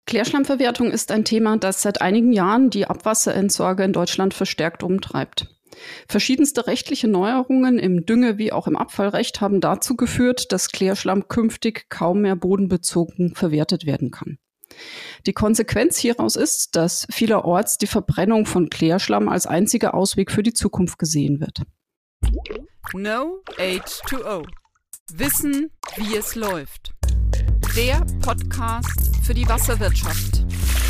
Klärschlammverwertung ist ein Thema, das seit einigen Jahren die Abwasserentsorger in Deutschland verstärkt umtreibt. Verschiedenste rechtliche Neuerungen im Dünge- wie auch im Abfallrecht haben dazu geführt, dass Klärschlamm künftig kaum mehr bodenbezogen verwertet werden kann. Die Konsequenz hieraus ist, dass vielerorts die Verbrennung von Klärschlamm als einziger Ausweg für die Zukunft gesehen wird. No H2O. Wissen, wie es läuft. Der Podcast für die Wasserwirtschaft.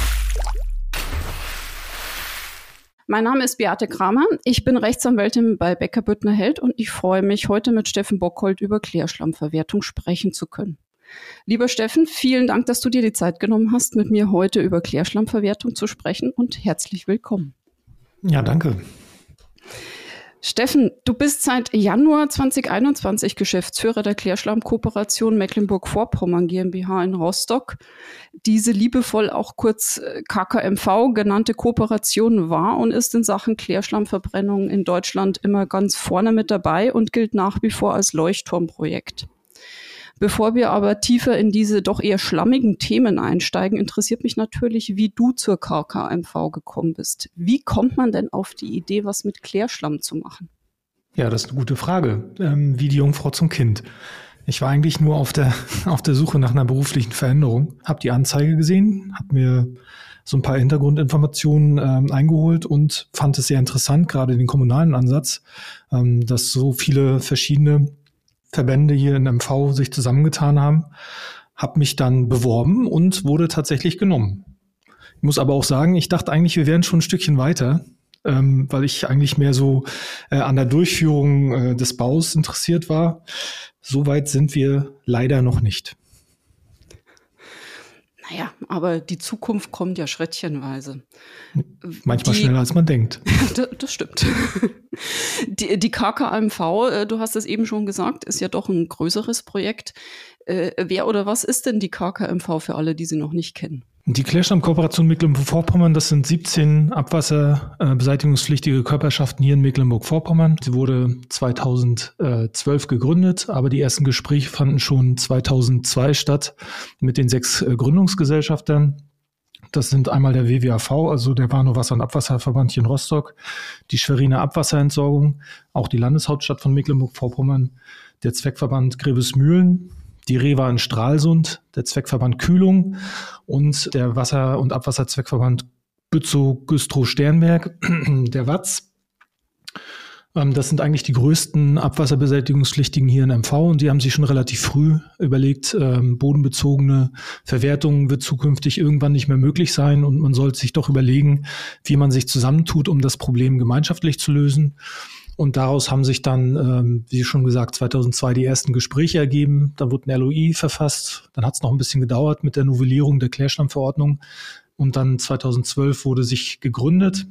Mein Name ist Beate Kramer. Ich bin Rechtsanwältin bei Becker Büttner Held und ich freue mich, heute mit Steffen Bockhold über Klärschlammverwertung sprechen zu können. Lieber Steffen, vielen Dank, dass du dir die Zeit genommen hast, mit mir heute über Klärschlammverwertung zu sprechen und herzlich willkommen. Ja, danke. Steffen, du bist seit Januar 2021 Geschäftsführer der Klärschlammkooperation Mecklenburg-Vorpommern GmbH in Rostock. Diese liebevoll auch kurz KKMV genannte Kooperation war und ist in Sachen Klärschlammverbrennung in Deutschland immer ganz vorne mit dabei und gilt nach wie vor als Leuchtturmprojekt. Bevor wir aber tiefer in diese doch eher schlammigen Themen einsteigen, interessiert mich natürlich, wie du zur KKMV gekommen bist. Wie kommt man denn auf die Idee, was mit Klärschlamm zu machen? Ja, das ist eine gute Frage. Wie die Jungfrau zum Kind. Ich war eigentlich nur auf der Suche nach einer beruflichen Veränderung, habe die Anzeige gesehen, habe mir so ein paar Hintergrundinformationen eingeholt und fand es sehr interessant, gerade den kommunalen Ansatz, dass so viele verschiedene Verbände hier in MV sich zusammengetan haben, habe mich dann beworben und wurde tatsächlich genommen. Ich muss aber auch sagen, ich dachte eigentlich, wir wären schon ein Stückchen weiter, weil ich eigentlich mehr so an der Durchführung des Baus interessiert war. So weit sind wir leider noch nicht. Naja, aber die Zukunft kommt ja schrittchenweise. Manchmal schneller, als man denkt. Das stimmt. Die KKMV, du hast es eben schon gesagt, ist ja doch ein größeres Projekt. Wer oder was ist denn die KKMV für alle, die sie noch nicht kennen? Die Klärschlammkooperation Mecklenburg-Vorpommern, das sind 17 abwasserbeseitigungspflichtige Körperschaften hier in Mecklenburg-Vorpommern. Sie wurde 2012 gegründet, aber die ersten Gespräche fanden schon 2002 statt mit den 6 Gründungsgesellschaftern. Das sind einmal der WWAV, also der Warnow Wasser- und Abwasserverband hier in Rostock, die Schweriner Abwasserentsorgung, auch die Landeshauptstadt von Mecklenburg-Vorpommern, der Zweckverband Grevesmühlen, die Rewa in Stralsund, der Zweckverband Kühlung und der Wasser- und Abwasserzweckverband Bützow-Güstrow-Sternberg, der WAZ. Das sind eigentlich die größten Abwasserbeseitigungspflichtigen hier in MV und die haben sich schon relativ früh überlegt, bodenbezogene Verwertung wird zukünftig irgendwann nicht mehr möglich sein und man sollte sich doch überlegen, wie man sich zusammentut, um das Problem gemeinschaftlich zu lösen. Und daraus haben sich dann, wie schon gesagt, 2002 die ersten Gespräche ergeben. Dann wurde ein LOI verfasst. Dann hat es noch ein bisschen gedauert mit der Novellierung der Klärschlammverordnung. Und dann 2012 wurde sich gegründet.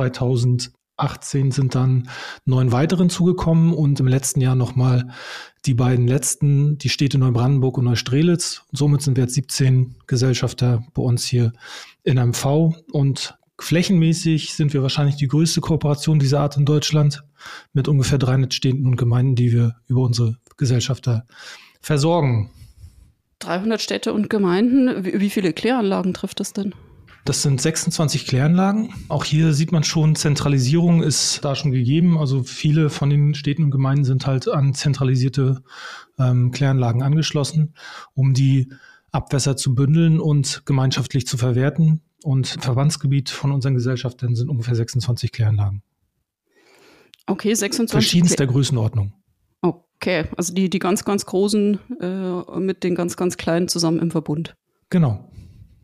2018 sind dann 9 weitere hinzugekommen und im letzten Jahr nochmal die beiden letzten, die Städte Neubrandenburg und Neustrelitz. Und somit sind wir jetzt 17 Gesellschafter bei uns hier in MV und flächenmäßig sind wir wahrscheinlich die größte Kooperation dieser Art in Deutschland mit ungefähr 300 Städten und Gemeinden, die wir über unsere Gesellschafter versorgen. 300 Städte und Gemeinden. Wie viele Kläranlagen trifft das denn? Das sind 26 Kläranlagen. Auch hier sieht man schon, Zentralisierung ist da schon gegeben. Also viele von den Städten und Gemeinden sind halt an zentralisierte Kläranlagen angeschlossen, um die Abwässer zu bündeln und gemeinschaftlich zu verwerten. Und Verbandsgebiet von unseren Gesellschaftern sind ungefähr 26 Kläranlagen. Okay, 26. Verschiedenster Größenordnung. Okay, also die ganz, ganz großen mit den ganz, ganz kleinen zusammen im Verbund. Genau.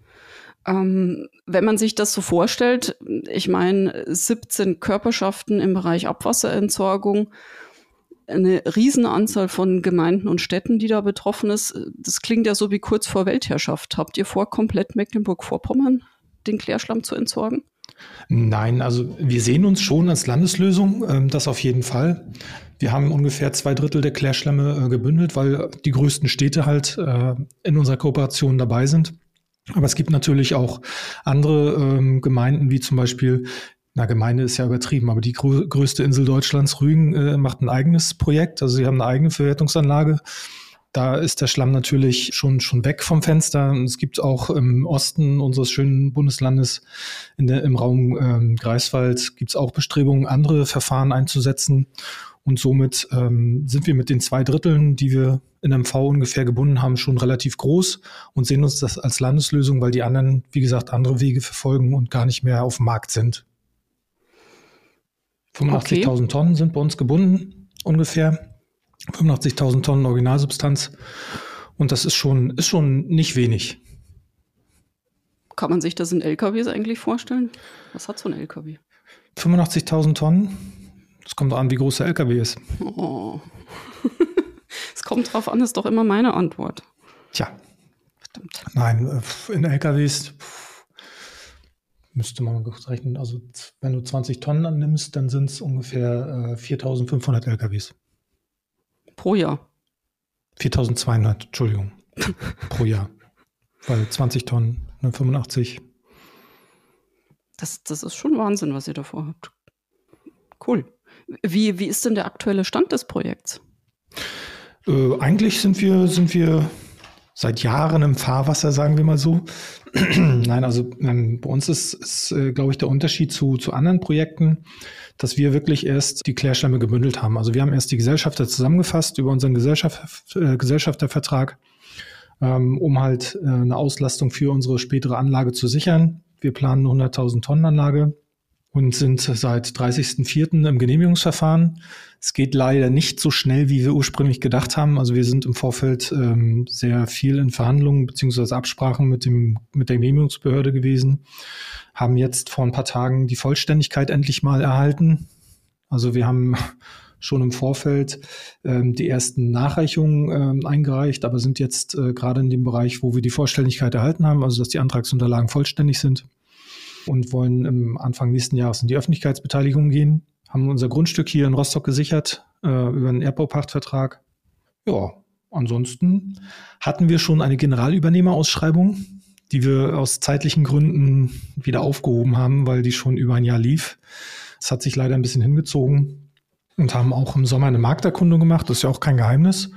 Wenn man sich das so vorstellt, ich meine, 17 Körperschaften im Bereich Abwasserentsorgung, eine Riesenanzahl von Gemeinden und Städten, die da betroffen ist. Das klingt ja so wie kurz vor Weltherrschaft. Habt ihr vor, komplett Mecklenburg-Vorpommern den Klärschlamm zu entsorgen? Nein, also wir sehen uns schon als Landeslösung, das auf jeden Fall. Wir haben ungefähr 2/3 der Klärschlämme gebündelt, weil die größten Städte halt in unserer Kooperation dabei sind. Aber es gibt natürlich auch andere Gemeinden, wie zum Beispiel, Gemeinde ist ja übertrieben, aber die größte Insel Deutschlands, Rügen, macht ein eigenes Projekt. Also sie haben eine eigene Verwertungsanlage. Da ist der Schlamm natürlich schon weg vom Fenster. Und es gibt auch im Osten unseres schönen Bundeslandes im Raum Greifswald gibt es auch Bestrebungen, andere Verfahren einzusetzen. Und somit sind wir mit den 2/3, die wir in MV ungefähr gebunden haben, schon relativ groß und sehen uns das als Landeslösung, weil die anderen, wie gesagt, andere Wege verfolgen und gar nicht mehr auf dem Markt sind. 85.000 Tonnen sind bei uns gebunden, ungefähr. 85.000 Tonnen Originalsubstanz. Und das ist schon nicht wenig. Kann man sich das in LKWs eigentlich vorstellen? Was hat so ein LKW? 85.000 Tonnen. Es kommt an, wie groß der LKW ist. Oh. Es kommt drauf an, ist doch immer meine Antwort. Tja. Verdammt. Nein, in LKWs müsste man rechnen. Also wenn du 20 Tonnen annimmst, dann sind es ungefähr 4.500 LKWs. Pro Jahr? 4.200, Entschuldigung. Pro Jahr. Weil 20 Tonnen, 85. Das ist schon Wahnsinn, was ihr davor habt. Cool. Wie ist denn der aktuelle Stand des Projekts? Eigentlich sind wir seit Jahren im Fahrwasser, sagen wir mal so. Nein, also bei uns ist glaube ich, der Unterschied zu anderen Projekten, dass wir wirklich erst die Klärschlämme gebündelt haben. Also wir haben erst die Gesellschafter zusammengefasst über unseren Gesellschaftervertrag, um halt eine Auslastung für unsere spätere Anlage zu sichern. Wir planen eine 100.000 Tonnen Anlage und sind seit 30.04. im Genehmigungsverfahren. Es geht leider nicht so schnell, wie wir ursprünglich gedacht haben. Also wir sind im Vorfeld sehr viel in Verhandlungen bzw. Absprachen mit der Genehmigungsbehörde gewesen, haben jetzt vor ein paar Tagen die Vollständigkeit endlich mal erhalten. Also wir haben schon im Vorfeld die ersten Nachreichungen eingereicht, aber sind jetzt gerade in dem Bereich, wo wir die Vollständigkeit erhalten haben, also dass die Antragsunterlagen vollständig sind, und wollen im Anfang nächsten Jahres in die Öffentlichkeitsbeteiligung gehen. Haben unser Grundstück hier in Rostock gesichert über einen Erdbaupachtvertrag. Ja, ansonsten hatten wir schon eine Generalübernehmerausschreibung, die wir aus zeitlichen Gründen wieder aufgehoben haben, weil die schon über ein Jahr lief. Das hat sich leider ein bisschen hingezogen und haben auch im Sommer eine Markterkundung gemacht. Das ist ja auch kein Geheimnis.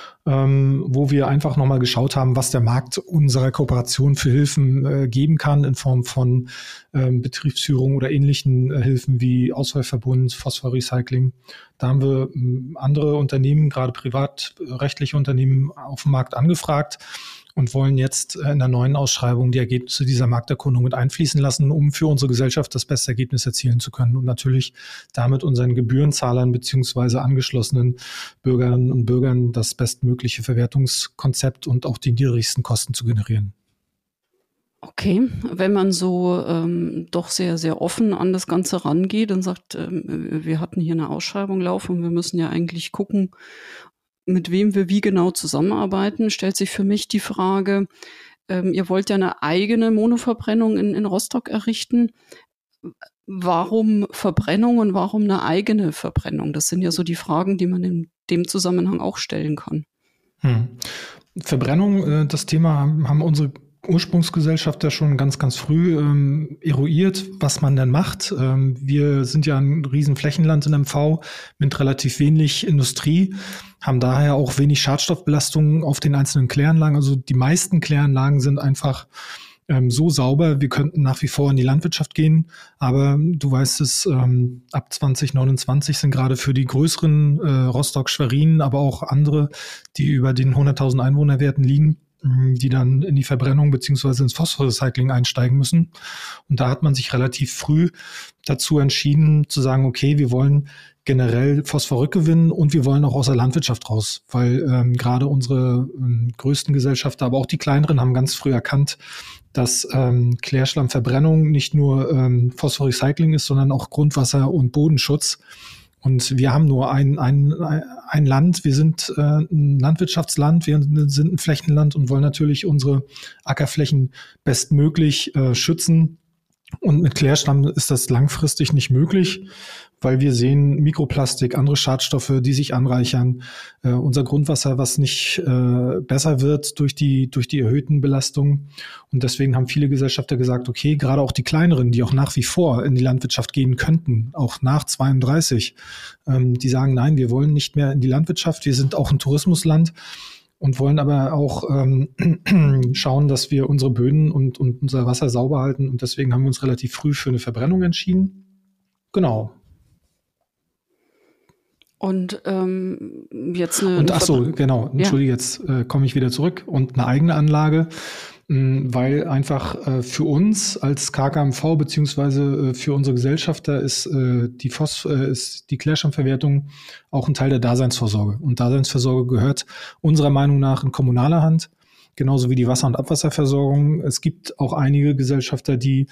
Wo wir einfach nochmal geschaut haben, was der Markt unserer Kooperation für Hilfen geben kann in Form von Betriebsführung oder ähnlichen Hilfen wie Auswahlverbund, Phosphorrecycling. Da haben wir andere Unternehmen, gerade privatrechtliche Unternehmen auf dem Markt angefragt und wollen jetzt in der neuen Ausschreibung die Ergebnisse dieser Markterkundung mit einfließen lassen, um für unsere Gesellschaft das beste Ergebnis erzielen zu können und natürlich damit unseren Gebührenzahlern bzw. angeschlossenen Bürgerinnen und Bürgern das bestmögliche Verwertungskonzept und auch die niedrigsten Kosten zu generieren. Okay, wenn man so doch sehr, sehr offen an das Ganze rangeht und sagt, wir hatten hier eine Ausschreibung laufen und wir müssen ja eigentlich gucken, mit wem wir wie genau zusammenarbeiten, stellt sich für mich die Frage, ihr wollt ja eine eigene Monoverbrennung in Rostock errichten. Warum Verbrennung und warum eine eigene Verbrennung? Das sind ja so die Fragen, die man in dem Zusammenhang auch stellen kann. Verbrennung, das Thema haben unsere Ursprungsgesellschafter schon ganz, ganz früh eruiert, was man denn macht. Wir sind ja ein riesen Flächenland in MV mit relativ wenig Industrie, haben daher auch wenig Schadstoffbelastungen auf den einzelnen Kläranlagen. Also die meisten Kläranlagen sind einfach so sauber, wir könnten nach wie vor in die Landwirtschaft gehen, aber du weißt es, ab 2029 sind gerade für die größeren Rostock, Schwerin, aber auch andere, die über den 100.000 Einwohnerwerten liegen, die dann in die Verbrennung beziehungsweise ins Phosphorrecycling einsteigen müssen. Und da hat man sich relativ früh dazu entschieden zu sagen, okay, wir wollen generell Phosphor rückgewinnen und wir wollen auch aus der Landwirtschaft raus, weil gerade unsere größten Gesellschaften, aber auch die kleineren haben ganz früh erkannt, dass Klärschlammverbrennung nicht nur Phosphorrecycling ist, sondern auch Grundwasser- und Bodenschutz. Und wir haben nur ein Land, wir sind ein Landwirtschaftsland, wir sind ein Flächenland und wollen natürlich unsere Ackerflächen bestmöglich schützen. Und mit Klärschlamm ist das langfristig nicht möglich, weil wir sehen Mikroplastik, andere Schadstoffe, die sich anreichern, unser Grundwasser, was nicht besser wird durch die erhöhten Belastungen. Und deswegen haben viele Gesellschafter gesagt, okay, gerade auch die kleineren, die auch nach wie vor in die Landwirtschaft gehen könnten, auch nach 32, die sagen, nein, wir wollen nicht mehr in die Landwirtschaft, wir sind auch ein Tourismusland. und wollen aber auch schauen, dass wir unsere Böden und unser Wasser sauber halten. Und deswegen haben wir uns relativ früh für eine Verbrennung entschieden. Genau. Und jetzt eine... Und ach so, genau, entschuldige, jetzt komme ich wieder zurück. Und eine eigene Anlage, weil einfach für uns als KKMV beziehungsweise für unsere Gesellschafter ist die Klärschlammverwertung auch ein Teil der Daseinsvorsorge. Und Daseinsvorsorge gehört unserer Meinung nach in kommunaler Hand, genauso wie die Wasser- und Abwasserversorgung. Es gibt auch einige Gesellschafter, die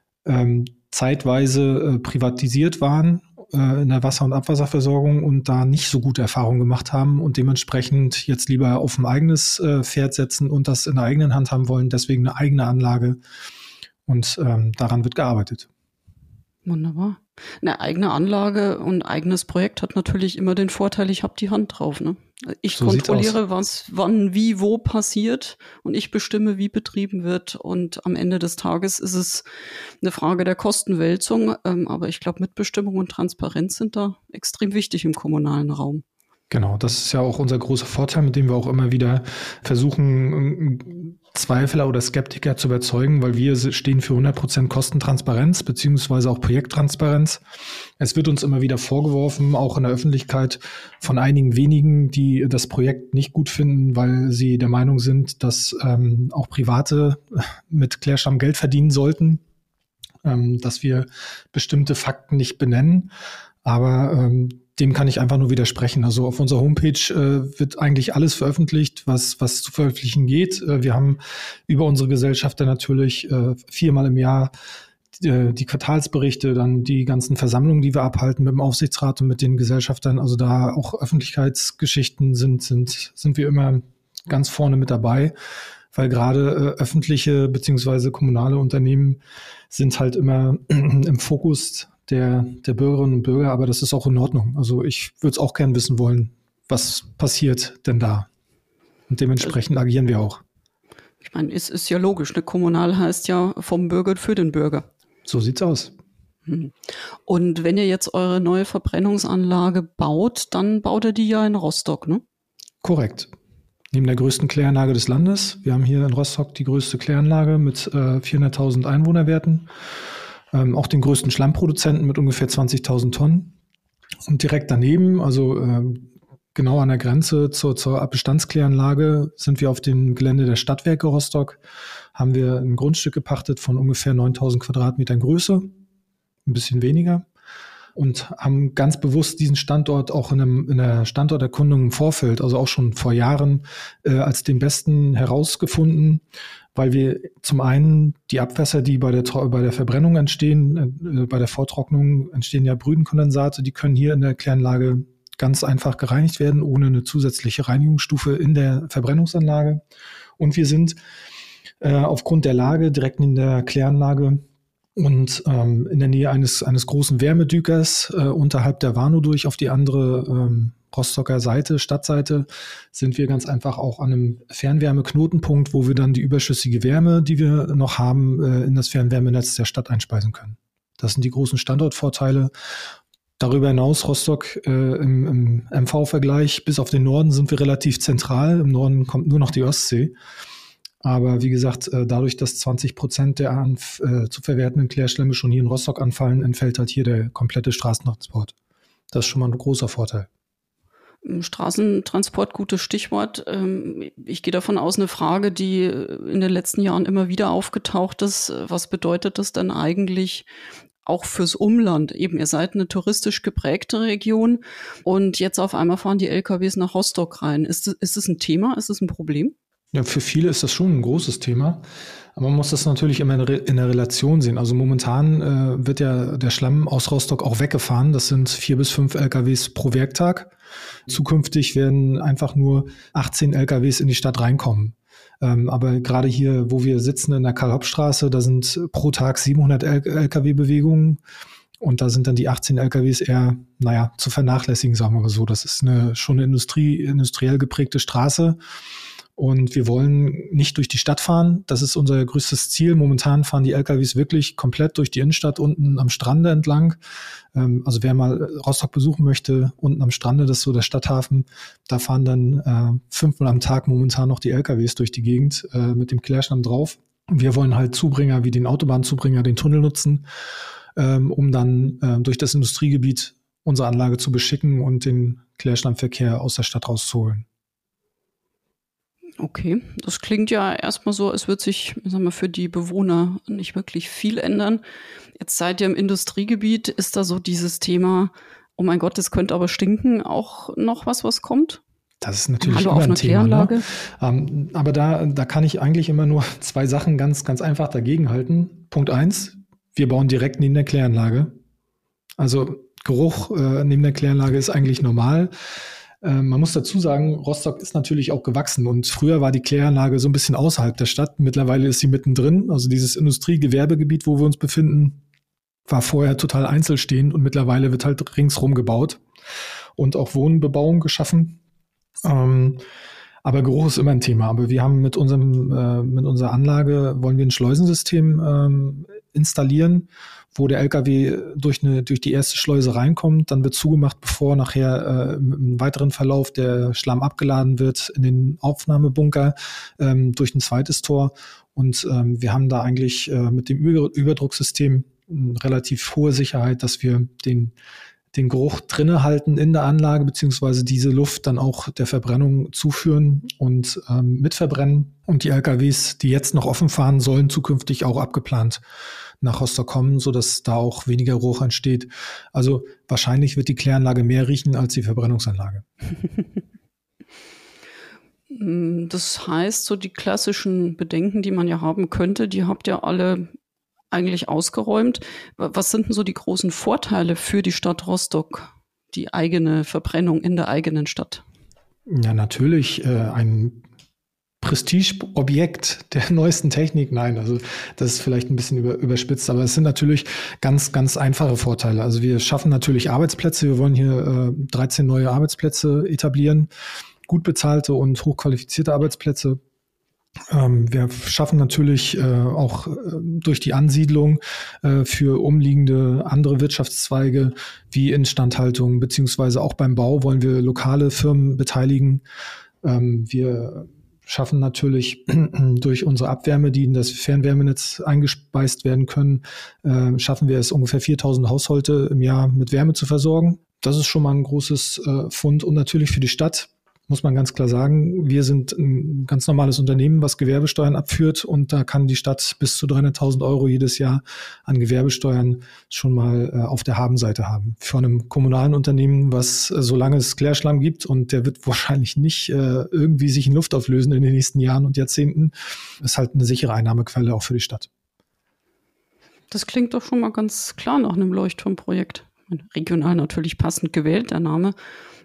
zeitweise privatisiert waren in der Wasser- und Abwasserversorgung und da nicht so gute Erfahrungen gemacht haben und dementsprechend jetzt lieber auf ein eigenes Pferd setzen und das in der eigenen Hand haben wollen. Deswegen eine eigene Anlage und daran wird gearbeitet. Wunderbar. Eine eigene Anlage und eigenes Projekt hat natürlich immer den Vorteil, ich habe die Hand drauf. Ne? Ich so kontrolliere, was wann, wie, wo passiert und ich bestimme, wie betrieben wird. Und am Ende des Tages ist es eine Frage der Kostenwälzung. Aber ich glaube, Mitbestimmung und Transparenz sind da extrem wichtig im kommunalen Raum. Genau, das ist ja auch unser großer Vorteil, mit dem wir auch immer wieder versuchen, Zweifler oder Skeptiker zu überzeugen, weil wir stehen für 100% Kostentransparenz beziehungsweise auch Projekttransparenz. Es wird uns immer wieder vorgeworfen, auch in der Öffentlichkeit, von einigen wenigen, die das Projekt nicht gut finden, weil sie der Meinung sind, dass auch Private mit Klärschlamm Geld verdienen sollten, dass wir bestimmte Fakten nicht benennen. Aber dem kann ich einfach nur widersprechen. Also auf unserer Homepage wird eigentlich alles veröffentlicht, was zu veröffentlichen geht. Wir haben über unsere Gesellschafter natürlich 4-mal im Jahr die Quartalsberichte, dann die ganzen Versammlungen, die wir abhalten mit dem Aufsichtsrat und mit den Gesellschaftern. Also da auch Öffentlichkeitsgeschichten sind wir immer ganz vorne mit dabei, weil gerade öffentliche beziehungsweise kommunale Unternehmen sind halt immer im Fokus der Bürgerinnen und Bürger, aber das ist auch in Ordnung. Also ich würde es auch gern wissen wollen, was passiert denn da? Und dementsprechend agieren wir auch. Ich meine, es ist ja logisch, ne? Kommunal heißt ja vom Bürger für den Bürger. So sieht's aus. Und wenn ihr jetzt eure neue Verbrennungsanlage baut, dann baut ihr die ja in Rostock, ne? Korrekt. Neben der größten Kläranlage des Landes. Wir haben hier in Rostock die größte Kläranlage mit 400.000 Einwohnerwerten. Auch den größten Schlammproduzenten mit ungefähr 20.000 Tonnen. Und direkt daneben, also genau an der Grenze zur Bestandskläranlage, sind wir auf dem Gelände der Stadtwerke Rostock, haben wir ein Grundstück gepachtet von ungefähr 9.000 Quadratmetern Größe, ein bisschen weniger, und haben ganz bewusst diesen Standort auch in der Standorterkundung im Vorfeld, also auch schon vor Jahren, als den besten herausgefunden, weil wir zum einen die Abwässer, die bei der Verbrennung entstehen, bei der Vortrocknung entstehen ja Brüdenkondensate, die können hier in der Kläranlage ganz einfach gereinigt werden, ohne eine zusätzliche Reinigungsstufe in der Verbrennungsanlage. Und wir sind aufgrund der Lage direkt in der Kläranlage und in der Nähe eines großen Wärmedükers unterhalb der Warnow durch auf die andere Rostocker Seite, Stadtseite, sind wir ganz einfach auch an einem Fernwärmeknotenpunkt, wo wir dann die überschüssige Wärme, die wir noch haben, in das Fernwärmenetz der Stadt einspeisen können. Das sind die großen Standortvorteile. Darüber hinaus Rostock im MV-Vergleich bis auf den Norden sind wir relativ zentral. Im Norden kommt nur noch die Ostsee. Aber wie gesagt, dadurch, dass 20% der zu verwertenden Klärschlämme schon hier in Rostock anfallen, entfällt halt hier der komplette Straßentransport. Das ist schon mal ein großer Vorteil. Straßentransport, gutes Stichwort. Ich gehe davon aus, eine Frage, die in den letzten Jahren immer wieder aufgetaucht ist. Was bedeutet das denn eigentlich auch fürs Umland? Eben, ihr seid eine touristisch geprägte Region und jetzt auf einmal fahren die LKWs nach Rostock rein. Ist es ein Thema? Ist es ein Problem? Ja, für viele ist das schon ein großes Thema. Aber man muss das natürlich immer in der Relation sehen. Also momentan wird ja der Schlamm aus Rostock auch weggefahren. Das sind 4 bis 5 LKWs pro Werktag. Zukünftig werden einfach nur 18 LKWs in die Stadt reinkommen. Aber gerade hier, wo wir sitzen in der Karl-Haupt-Straße, da sind pro Tag 700 LKW-Bewegungen. Und da sind dann die 18 LKWs eher, zu vernachlässigen, sagen wir mal so. Das ist schon eine industriell geprägte Straße. Und wir wollen nicht durch die Stadt fahren. Das ist unser größtes Ziel. Momentan fahren die LKWs wirklich komplett durch die Innenstadt unten am Strande entlang. Also wer mal Rostock besuchen möchte, unten am Strande, das ist so der Stadthafen, da fahren dann 5-mal am Tag momentan noch die LKWs durch die Gegend mit dem Klärschlamm drauf. Wir wollen halt Zubringer wie den Autobahnzubringer, den Tunnel nutzen, um dann durch das Industriegebiet unsere Anlage zu beschicken und den Klärschlammverkehr aus der Stadt rauszuholen. Okay, das klingt ja erstmal so, es wird sich, sagen wir, für die Bewohner nicht wirklich viel ändern. Jetzt seid ihr im Industriegebiet, ist da so dieses Thema, oh mein Gott, das könnte aber stinken, auch noch was kommt? Das ist natürlich Hallo, immer auf ein einer Thema. Kläranlage. Ne? Aber da kann ich eigentlich immer nur 2 Sachen ganz, ganz einfach dagegen halten. Punkt 1, wir bauen direkt neben der Kläranlage. Also Geruch neben der Kläranlage ist eigentlich normal. Man muss dazu sagen, Rostock ist natürlich auch gewachsen und früher war die Kläranlage so ein bisschen außerhalb der Stadt. Mittlerweile ist sie mittendrin. Also dieses Industriegewerbegebiet, wo wir uns befinden, war vorher total einzelstehend und mittlerweile wird halt ringsrum gebaut und auch Wohnbebauung geschaffen. Aber Geruch ist immer ein Thema. Aber wir haben mit unserer Anlage wollen wir ein Schleusensystem installieren, wo der LKW durch die erste Schleuse reinkommt, dann wird zugemacht, bevor nachher im weiteren Verlauf der Schlamm abgeladen wird in den Aufnahmebunker durch ein zweites Tor. Und wir haben da eigentlich mit dem Überdrucksystem eine relativ hohe Sicherheit, dass wir den Geruch drinne halten in der Anlage, beziehungsweise diese Luft dann auch der Verbrennung zuführen und mitverbrennen. Und die LKWs, die jetzt noch offen fahren, sollen zukünftig auch abgeplant nach Rostock kommen, sodass da auch weniger Geruch entsteht. Also wahrscheinlich wird die Kläranlage mehr riechen als die Verbrennungsanlage. Das heißt, so die klassischen Bedenken, die man ja haben könnte, die habt ihr alle eigentlich ausgeräumt. Was sind denn so die großen Vorteile für die Stadt Rostock, die eigene Verbrennung in der eigenen Stadt? Ja, natürlich ein Prestigeobjekt der neuesten Technik. Nein, also das ist vielleicht ein bisschen überspitzt, aber es sind natürlich ganz, ganz einfache Vorteile. Also wir schaffen natürlich Arbeitsplätze. Wir wollen hier 13 neue Arbeitsplätze etablieren, gut bezahlte und hochqualifizierte Arbeitsplätze. Wir schaffen natürlich auch durch die Ansiedlung für umliegende andere Wirtschaftszweige wie Instandhaltung beziehungsweise auch beim Bau wollen wir lokale Firmen beteiligen. Wir schaffen natürlich durch unsere Abwärme, die in das Fernwärmenetz eingespeist werden können, schaffen wir es ungefähr 4.000 Haushalte im Jahr mit Wärme zu versorgen. Das ist schon mal ein großes Fund und natürlich für die Stadt. Muss man ganz klar sagen, wir sind ein ganz normales Unternehmen, was Gewerbesteuern abführt und da kann die Stadt bis zu 300.000 € jedes Jahr an Gewerbesteuern schon mal auf der Habenseite haben. Für einem kommunalen Unternehmen, was solange es Klärschlamm gibt und der wird wahrscheinlich nicht irgendwie sich in Luft auflösen in den nächsten Jahren und Jahrzehnten, ist halt eine sichere Einnahmequelle auch für die Stadt. Das klingt doch schon mal ganz klar nach einem Leuchtturmprojekt. Regional natürlich passend gewählt, der Name.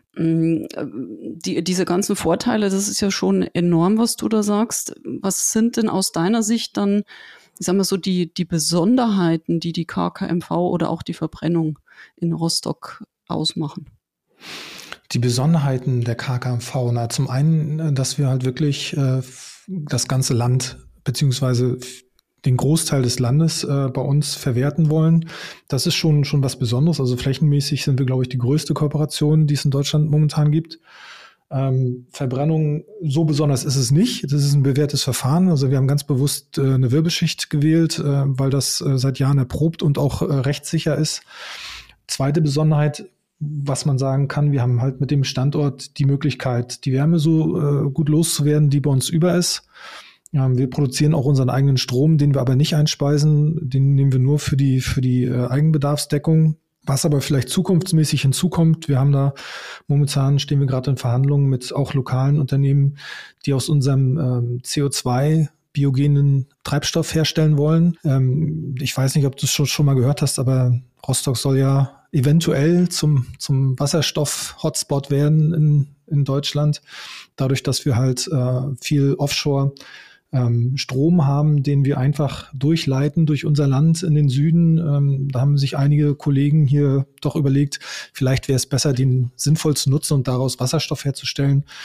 Diese ganzen Vorteile, das ist ja schon enorm, was du da sagst. Was sind denn aus deiner Sicht dann, ich sag mal so, die Besonderheiten, die KKMV oder auch die Verbrennung in Rostock ausmachen? Die Besonderheiten der KKMV, na, zum einen, dass wir halt wirklich das ganze Land beziehungsweise den Großteil des Landes bei uns verwerten wollen. Das ist schon was Besonderes. Also flächenmäßig sind wir, glaube ich, die größte Kooperation, die es in Deutschland momentan gibt. Verbrennung, so besonders ist es nicht. Das ist ein bewährtes Verfahren. Also wir haben ganz bewusst eine Wirbelschicht gewählt, weil das seit Jahren erprobt und auch rechtssicher ist. Zweite Besonderheit, was man sagen kann, wir haben halt mit dem Standort die Möglichkeit, die Wärme so gut loszuwerden, die bei uns über ist. Ja, wir produzieren auch unseren eigenen Strom, den wir aber nicht einspeisen. Den nehmen wir nur für die Eigenbedarfsdeckung. Was aber vielleicht zukunftsmäßig hinzukommt, wir haben da momentan, stehen wir gerade in Verhandlungen mit auch lokalen Unternehmen, die aus unserem CO2 biogenen Treibstoff herstellen wollen. Ich weiß nicht, ob du es schon mal gehört hast, aber Rostock soll ja eventuell zum Wasserstoff-Hotspot werden in Deutschland. Dadurch, dass wir halt viel Offshore Strom haben, den wir einfach durchleiten durch unser Land in den Süden. Da haben sich einige Kollegen hier doch überlegt, vielleicht wäre es besser, den sinnvoll zu nutzen und daraus Wasserstoff herzustellen.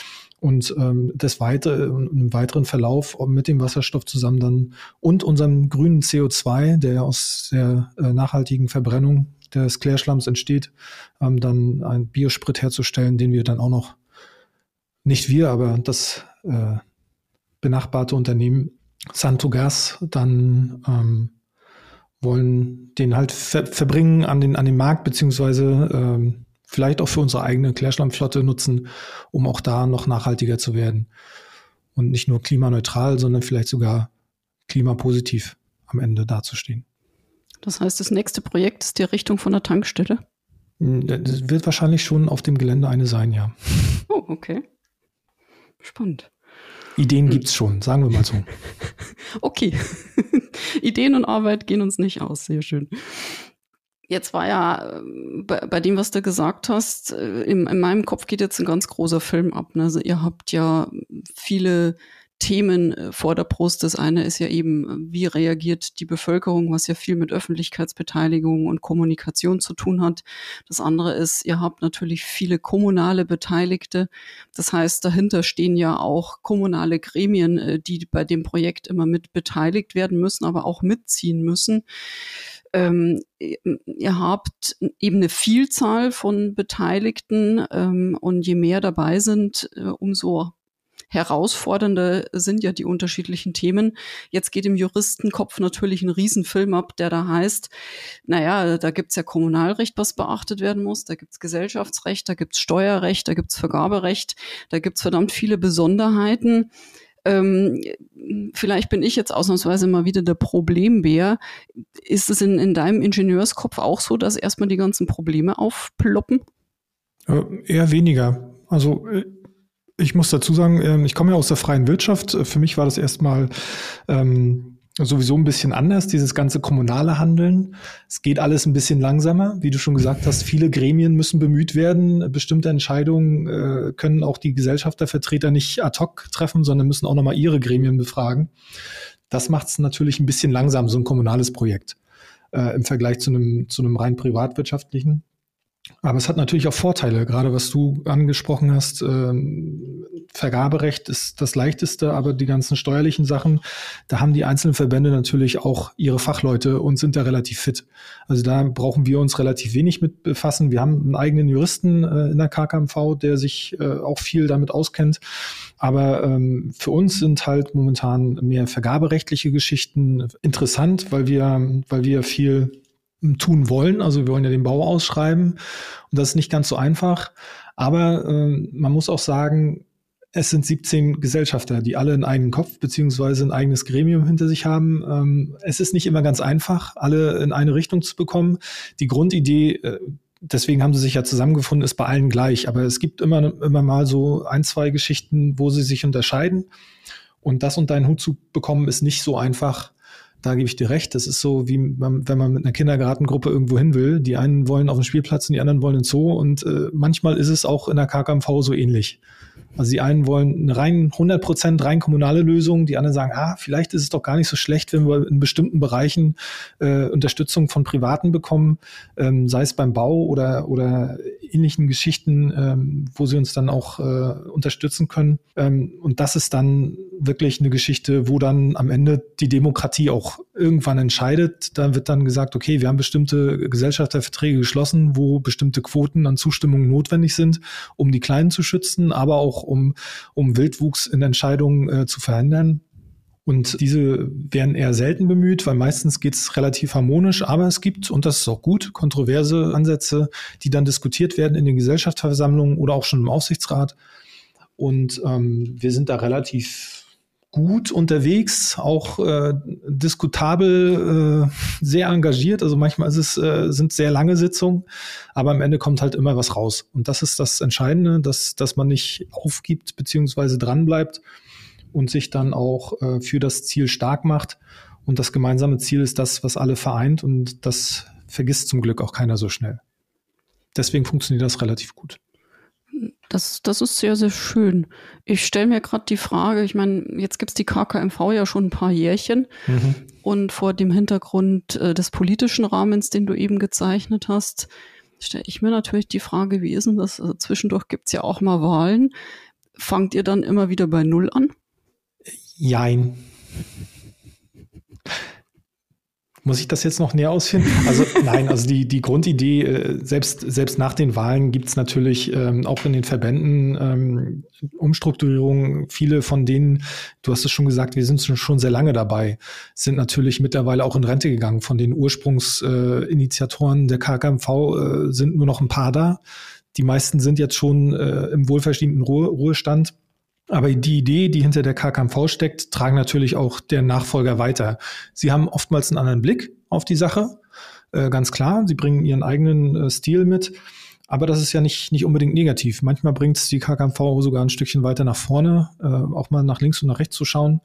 Und im weiteren Verlauf mit dem Wasserstoff zusammen dann und unserem grünen CO2, der aus der nachhaltigen Verbrennung des Klärschlamms entsteht, dann einen Biosprit herzustellen, den wir dann auch noch, nicht wir, aber das benachbarte Unternehmen Santogas dann wollen den halt verbringen an den Markt, beziehungsweise vielleicht auch für unsere eigene Klärschlammflotte nutzen, um auch da noch nachhaltiger zu werden. Und nicht nur klimaneutral, sondern vielleicht sogar klimapositiv am Ende dazustehen. Das heißt, das nächste Projekt ist die Errichtung von einer Tankstelle? Das wird wahrscheinlich schon auf dem Gelände eine sein, ja. Oh, okay. Spannend. Ideen gibt's schon, sagen wir mal so. Okay. Ideen und Arbeit gehen uns nicht aus. Sehr schön. Jetzt war ja bei dem, was du gesagt hast, in meinem Kopf geht jetzt ein ganz großer Film ab. Also ihr habt ja viele Themen vor der Brust. Das eine ist ja eben, wie reagiert die Bevölkerung, was ja viel mit Öffentlichkeitsbeteiligung und Kommunikation zu tun hat. Das andere ist, ihr habt natürlich viele kommunale Beteiligte. Das heißt, dahinter stehen ja auch kommunale Gremien, die bei dem Projekt immer mit beteiligt werden müssen, aber auch mitziehen müssen. Ihr habt eben eine Vielzahl von Beteiligten und je mehr dabei sind, umso herausfordernder sind ja die unterschiedlichen Themen. Jetzt geht im Juristenkopf natürlich ein Riesenfilm ab, der da heißt, naja, da gibt's ja Kommunalrecht, was beachtet werden muss, da gibt's Gesellschaftsrecht, da gibt's Steuerrecht, da gibt's Vergaberecht, da gibt's verdammt viele Besonderheiten. Vielleicht bin ich jetzt ausnahmsweise mal wieder der Problembär. Ist es in deinem Ingenieurskopf auch so, dass erstmal die ganzen Probleme aufploppen? Eher weniger. Also ich muss dazu sagen, ich komme ja aus der freien Wirtschaft. Für mich war das erstmal sowieso ein bisschen anders, dieses ganze kommunale Handeln. Es geht alles ein bisschen langsamer. Wie du schon gesagt hast, viele Gremien müssen bemüht werden. Bestimmte Entscheidungen können auch die Gesellschaftervertreter nicht ad hoc treffen, sondern müssen auch nochmal ihre Gremien befragen. Das macht es natürlich ein bisschen langsam, so ein kommunales Projekt im Vergleich zu einem rein privatwirtschaftlichen. Aber es hat natürlich auch Vorteile, gerade was du angesprochen hast. Vergaberecht ist das Leichteste, aber die ganzen steuerlichen Sachen, da haben die einzelnen Verbände natürlich auch ihre Fachleute und sind da relativ fit. Also da brauchen wir uns relativ wenig mit befassen. Wir haben einen eigenen Juristen in der KKMV, der sich auch viel damit auskennt. Aber für uns sind halt momentan mehr vergaberechtliche Geschichten interessant, weil wir viel tun wollen. Also wir wollen ja den Bau ausschreiben und das ist nicht ganz so einfach. Aber man muss auch sagen, es sind 17 Gesellschafter, die alle einen eigenen Kopf beziehungsweise ein eigenes Gremium hinter sich haben. Es ist nicht immer ganz einfach, alle in eine Richtung zu bekommen. Die Grundidee, deswegen haben sie sich ja zusammengefunden, ist bei allen gleich. Aber es gibt immer mal so 1, 2 Geschichten, wo sie sich unterscheiden. Und das unter einen Hut zu bekommen, ist nicht so einfach. Da gebe ich dir recht. Das ist so, wie wenn man mit einer Kindergartengruppe irgendwo hin will. Die einen wollen auf den Spielplatz und die anderen wollen ins Zoo. Und manchmal ist es auch in der KKMV so ähnlich. Also die einen wollen eine 100% rein kommunale Lösung. Die anderen sagen, vielleicht ist es doch gar nicht so schlecht, wenn wir in bestimmten Bereichen Unterstützung von Privaten bekommen, sei es beim Bau oder ähnlichen Geschichten, wo sie uns dann auch unterstützen können. Und das ist dann wirklich eine Geschichte, wo dann am Ende die Demokratie auch irgendwann entscheidet. Da wird dann gesagt, okay, wir haben bestimmte Gesellschafterverträge geschlossen, wo bestimmte Quoten an Zustimmung notwendig sind, um die Kleinen zu schützen, aber auch um Wildwuchs in Entscheidungen zu verhindern. Und diese werden eher selten bemüht, weil meistens geht es relativ harmonisch, aber es gibt, und das ist auch gut, kontroverse Ansätze, die dann diskutiert werden in den Gesellschaftsversammlungen oder auch schon im Aufsichtsrat. Und wir sind da relativ gut unterwegs, auch diskutabel, sehr engagiert. Also manchmal sind sehr lange Sitzungen, aber am Ende kommt halt immer was raus. Und das ist das Entscheidende, dass man nicht aufgibt beziehungsweise dranbleibt und sich dann auch für das Ziel stark macht. Und das gemeinsame Ziel ist das, was alle vereint. Und das vergisst zum Glück auch keiner so schnell. Deswegen funktioniert das relativ gut. Das ist sehr, sehr schön. Ich stelle mir gerade die Frage, ich meine, jetzt gibt's die KKMV ja schon ein paar Jährchen und vor dem Hintergrund des politischen Rahmens, den du eben gezeichnet hast, stelle ich mir natürlich die Frage, wie ist denn das? Also zwischendurch gibt's ja auch mal Wahlen. Fangt ihr dann immer wieder bei Null an? Jein. Muss ich das jetzt noch näher ausführen? Also nein, also die Grundidee, selbst nach den Wahlen gibt es natürlich auch in den Verbänden Umstrukturierungen. Viele von denen, du hast es schon gesagt, wir sind schon sehr lange dabei, sind natürlich mittlerweile auch in Rente gegangen. Von den Ursprungsinitiatoren der KKMV sind nur noch ein paar da. Die meisten sind jetzt schon im wohlverdienten Ruhestand. Aber die Idee, die hinter der KKMV steckt, tragen natürlich auch der Nachfolger weiter. Sie haben oftmals einen anderen Blick auf die Sache, ganz klar. Sie bringen ihren eigenen Stil mit, aber das ist ja nicht unbedingt negativ. Manchmal bringt es die KKMV sogar ein Stückchen weiter nach vorne, auch mal nach links und nach rechts zu schauen,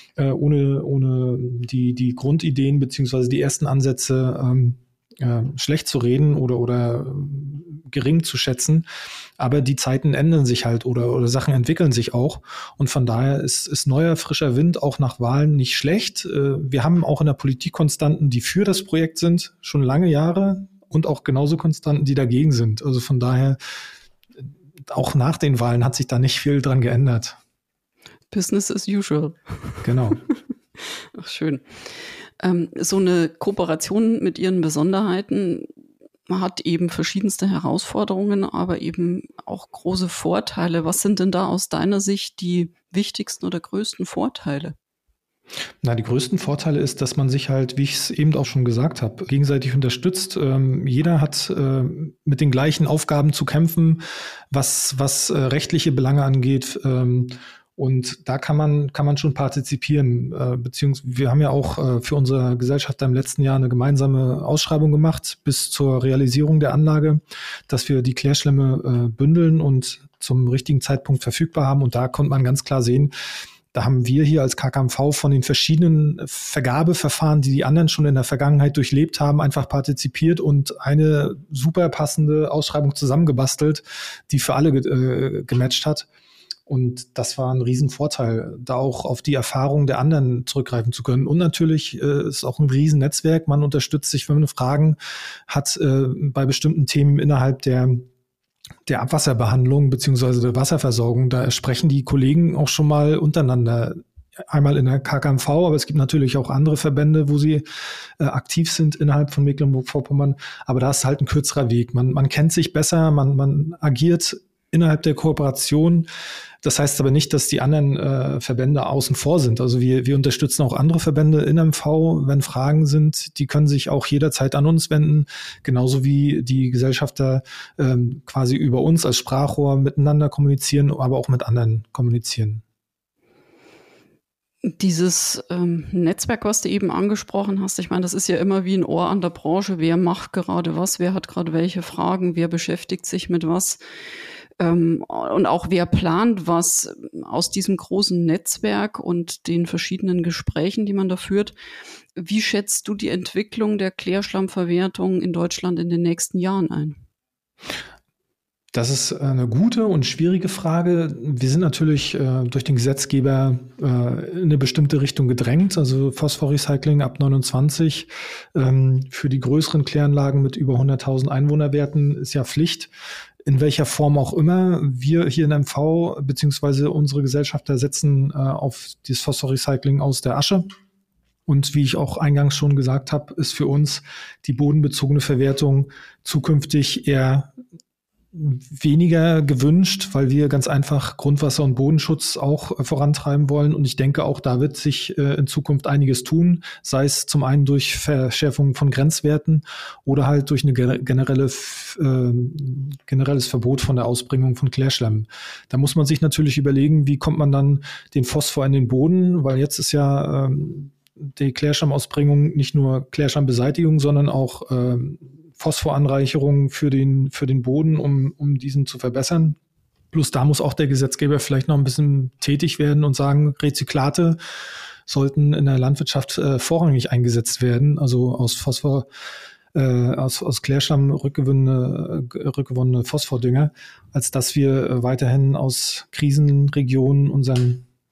ohne die Grundideen beziehungsweise die ersten Ansätze schlecht zu reden oder gering zu schätzen. Aber die Zeiten ändern sich halt oder Sachen entwickeln sich auch. Und von daher ist neuer, frischer Wind auch nach Wahlen nicht schlecht. Wir haben auch in der Politik Konstanten, die für das Projekt sind, schon lange Jahre, und auch genauso Konstanten, die dagegen sind. Also von daher, auch nach den Wahlen hat sich da nicht viel dran geändert. Business as usual. Genau. Ach, schön. So eine Kooperation mit ihren Besonderheiten hat eben verschiedenste Herausforderungen, aber eben auch große Vorteile. Was sind denn da aus deiner Sicht die wichtigsten oder größten Vorteile? Na, die größten Vorteile ist, dass man sich halt, wie ich es eben auch schon gesagt habe, gegenseitig unterstützt. Jeder hat mit den gleichen Aufgaben zu kämpfen, was rechtliche Belange angeht. Und da kann man schon partizipieren, beziehungsweise wir haben ja auch für unsere Gesellschaft im letzten Jahr eine gemeinsame Ausschreibung gemacht bis zur Realisierung der Anlage, dass wir die Klärschlämme bündeln und zum richtigen Zeitpunkt verfügbar haben. Und da konnte man ganz klar sehen, da haben wir hier als KKMV von den verschiedenen Vergabeverfahren, die anderen schon in der Vergangenheit durchlebt haben, einfach partizipiert und eine super passende Ausschreibung zusammengebastelt, die für alle gematcht hat. Und das war ein Riesenvorteil, da auch auf die Erfahrung der anderen zurückgreifen zu können. Und natürlich ist auch ein Riesennetzwerk. Man unterstützt sich, wenn man Fragen hat bei bestimmten Themen innerhalb der Abwasserbehandlung beziehungsweise der Wasserversorgung. Da sprechen die Kollegen auch schon mal untereinander. Einmal in der KKMV, aber es gibt natürlich auch andere Verbände, wo sie aktiv sind innerhalb von Mecklenburg-Vorpommern. Aber da ist halt ein kürzerer Weg. Man kennt sich besser, man agiert innerhalb der Kooperation. Das heißt aber nicht, dass die anderen Verbände außen vor sind. Also wir unterstützen auch andere Verbände in MV, wenn Fragen sind. Die können sich auch jederzeit an uns wenden, genauso wie die Gesellschafter quasi über uns als Sprachrohr miteinander kommunizieren, aber auch mit anderen kommunizieren. Dieses Netzwerk, was du eben angesprochen hast, ich meine, das ist ja immer wie ein Ohr an der Branche. Wer macht gerade was? Wer hat gerade welche Fragen? Wer beschäftigt sich mit was? Und auch wer plant was aus diesem großen Netzwerk und den verschiedenen Gesprächen, die man da führt. Wie schätzt du die Entwicklung der Klärschlammverwertung in Deutschland in den nächsten Jahren ein? Das ist eine gute und schwierige Frage. Wir sind natürlich durch den Gesetzgeber in eine bestimmte Richtung gedrängt. Also Phosphorrecycling ab 29 für die größeren Kläranlagen mit über 100.000 Einwohnerwerten ist ja Pflicht. In welcher Form auch immer. Wir hier in MV beziehungsweise unsere Gesellschafter setzen auf das Phosphorrecycling aus der Asche. Und wie ich auch eingangs schon gesagt habe, ist für uns die bodenbezogene Verwertung zukünftig eher weniger gewünscht, weil wir ganz einfach Grundwasser- und Bodenschutz auch vorantreiben wollen. Und ich denke, auch da wird sich in Zukunft einiges tun, sei es zum einen durch Verschärfung von Grenzwerten oder halt durch eine generelles Verbot von der Ausbringung von Klärschlamm. Da muss man sich natürlich überlegen, wie kommt man dann den Phosphor in den Boden, weil jetzt ist ja die Klärschlammausbringung nicht nur Klärschlammbeseitigung, sondern auch Phosphoranreicherung für den Boden, um diesen zu verbessern. Plus da muss auch der Gesetzgeber vielleicht noch ein bisschen tätig werden und sagen, Rezyklate sollten in der Landwirtschaft vorrangig eingesetzt werden, also aus Phosphor, aus Klärschlamm rückgewonnene Phosphordünger, als dass wir weiterhin aus Krisenregionen unseren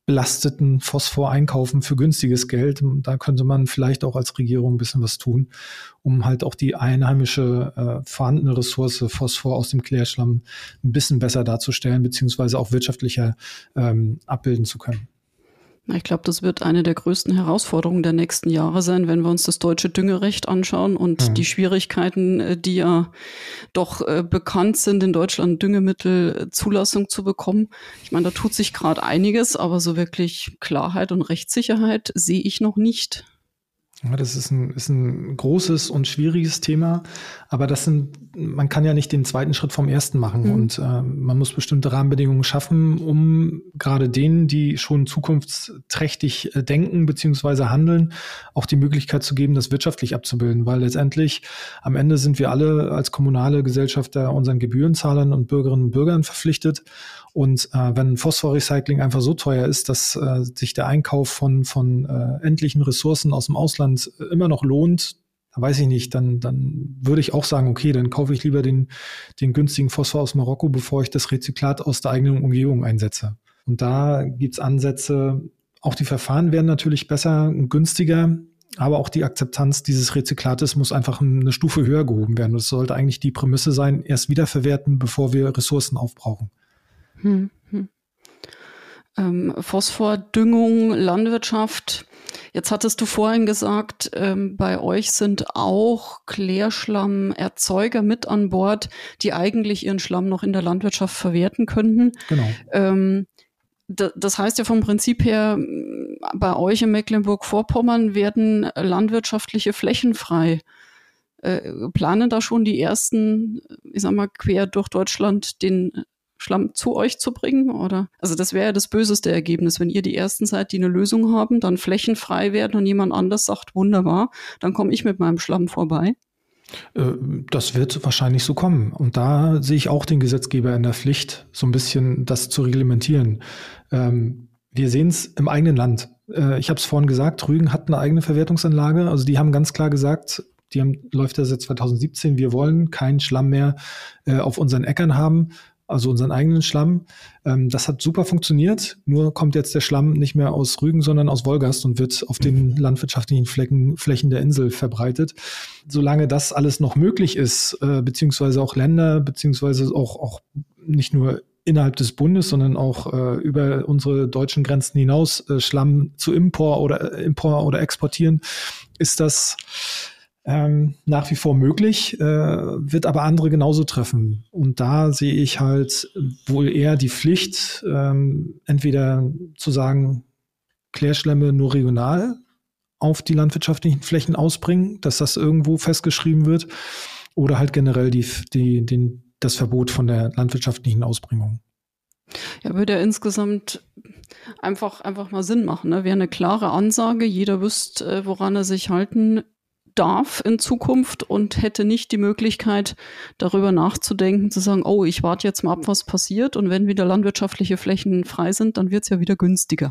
belasteten Phosphor einkaufen für günstiges Geld. Da könnte man vielleicht auch als Regierung ein bisschen was tun, um halt auch die einheimische vorhandene Ressource Phosphor aus dem Klärschlamm ein bisschen besser darzustellen, beziehungsweise auch wirtschaftlicher abbilden zu können. Ich glaube, das wird eine der größten Herausforderungen der nächsten Jahre sein, wenn wir uns das deutsche Düngerecht anschauen und die Schwierigkeiten, die ja doch bekannt sind, in Deutschland Düngemittelzulassung zu bekommen. Ich meine, da tut sich gerade einiges, aber so wirklich Klarheit und Rechtssicherheit sehe ich noch nicht. Ja, das ist ein großes und schwieriges Thema, aber man kann ja nicht den zweiten Schritt vom ersten machen und man muss bestimmte Rahmenbedingungen schaffen, um gerade denen, die schon zukunftsträchtig denken bzw. handeln, auch die Möglichkeit zu geben, das wirtschaftlich abzubilden, weil letztendlich am Ende sind wir alle als kommunale Gesellschafter unseren Gebührenzahlern und Bürgerinnen und Bürgern verpflichtet. Und wenn Phosphorrecycling einfach so teuer ist, dass sich der Einkauf von endlichen Ressourcen aus dem Ausland immer noch lohnt, weiß ich nicht, dann würde ich auch sagen, okay, dann kaufe ich lieber den günstigen Phosphor aus Marokko, bevor ich das Rezyklat aus der eigenen Umgebung einsetze. Und da gibt's Ansätze, auch die Verfahren werden natürlich besser und günstiger, aber auch die Akzeptanz dieses Rezyklates muss einfach eine Stufe höher gehoben werden. Das sollte eigentlich die Prämisse sein, erst wiederverwerten, bevor wir Ressourcen aufbrauchen. Phosphordüngung, Landwirtschaft. Jetzt hattest du vorhin gesagt, bei euch sind auch Klärschlammerzeuger mit an Bord, die eigentlich ihren Schlamm noch in der Landwirtschaft verwerten könnten. Genau. Das heißt ja vom Prinzip her, bei euch in Mecklenburg-Vorpommern werden landwirtschaftliche Flächen frei. Planen da schon die ersten, ich sag mal, quer durch Deutschland den Schlamm zu euch zu bringen, oder? Also das wäre ja das böseste Ergebnis, wenn ihr die Ersten seid, die eine Lösung haben, dann flächenfrei werden und jemand anders sagt, wunderbar, dann komme ich mit meinem Schlamm vorbei. Das wird wahrscheinlich so kommen. Und da sehe ich auch den Gesetzgeber in der Pflicht, so ein bisschen das zu reglementieren. Wir sehen es im eigenen Land. Ich habe es vorhin gesagt, Rügen hat eine eigene Verwertungsanlage. Also die haben ganz klar gesagt, läuft ja seit 2017, wir wollen keinen Schlamm mehr auf unseren Äckern haben, also unseren eigenen Schlamm. Das hat super funktioniert, nur kommt jetzt der Schlamm nicht mehr aus Rügen, sondern aus Wolgast und wird auf den landwirtschaftlichen Flächen der Insel verbreitet. Solange das alles noch möglich ist, beziehungsweise auch Länder, beziehungsweise auch nicht nur innerhalb des Bundes, sondern auch über unsere deutschen Grenzen hinaus Schlamm zu Import oder exportieren, ist das nach wie vor möglich, wird aber andere genauso treffen. Und da sehe ich halt wohl eher die Pflicht, entweder zu sagen, Klärschlämme nur regional auf die landwirtschaftlichen Flächen ausbringen, dass das irgendwo festgeschrieben wird, oder halt generell das Verbot von der landwirtschaftlichen Ausbringung. Ja, würde ja insgesamt einfach mal Sinn machen. Ne? Wäre eine klare Ansage, jeder wüsste, woran er sich halten darf in Zukunft und hätte nicht die Möglichkeit, darüber nachzudenken, zu sagen, oh, ich warte jetzt mal ab, was passiert, und wenn wieder landwirtschaftliche Flächen frei sind, dann wird es ja wieder günstiger.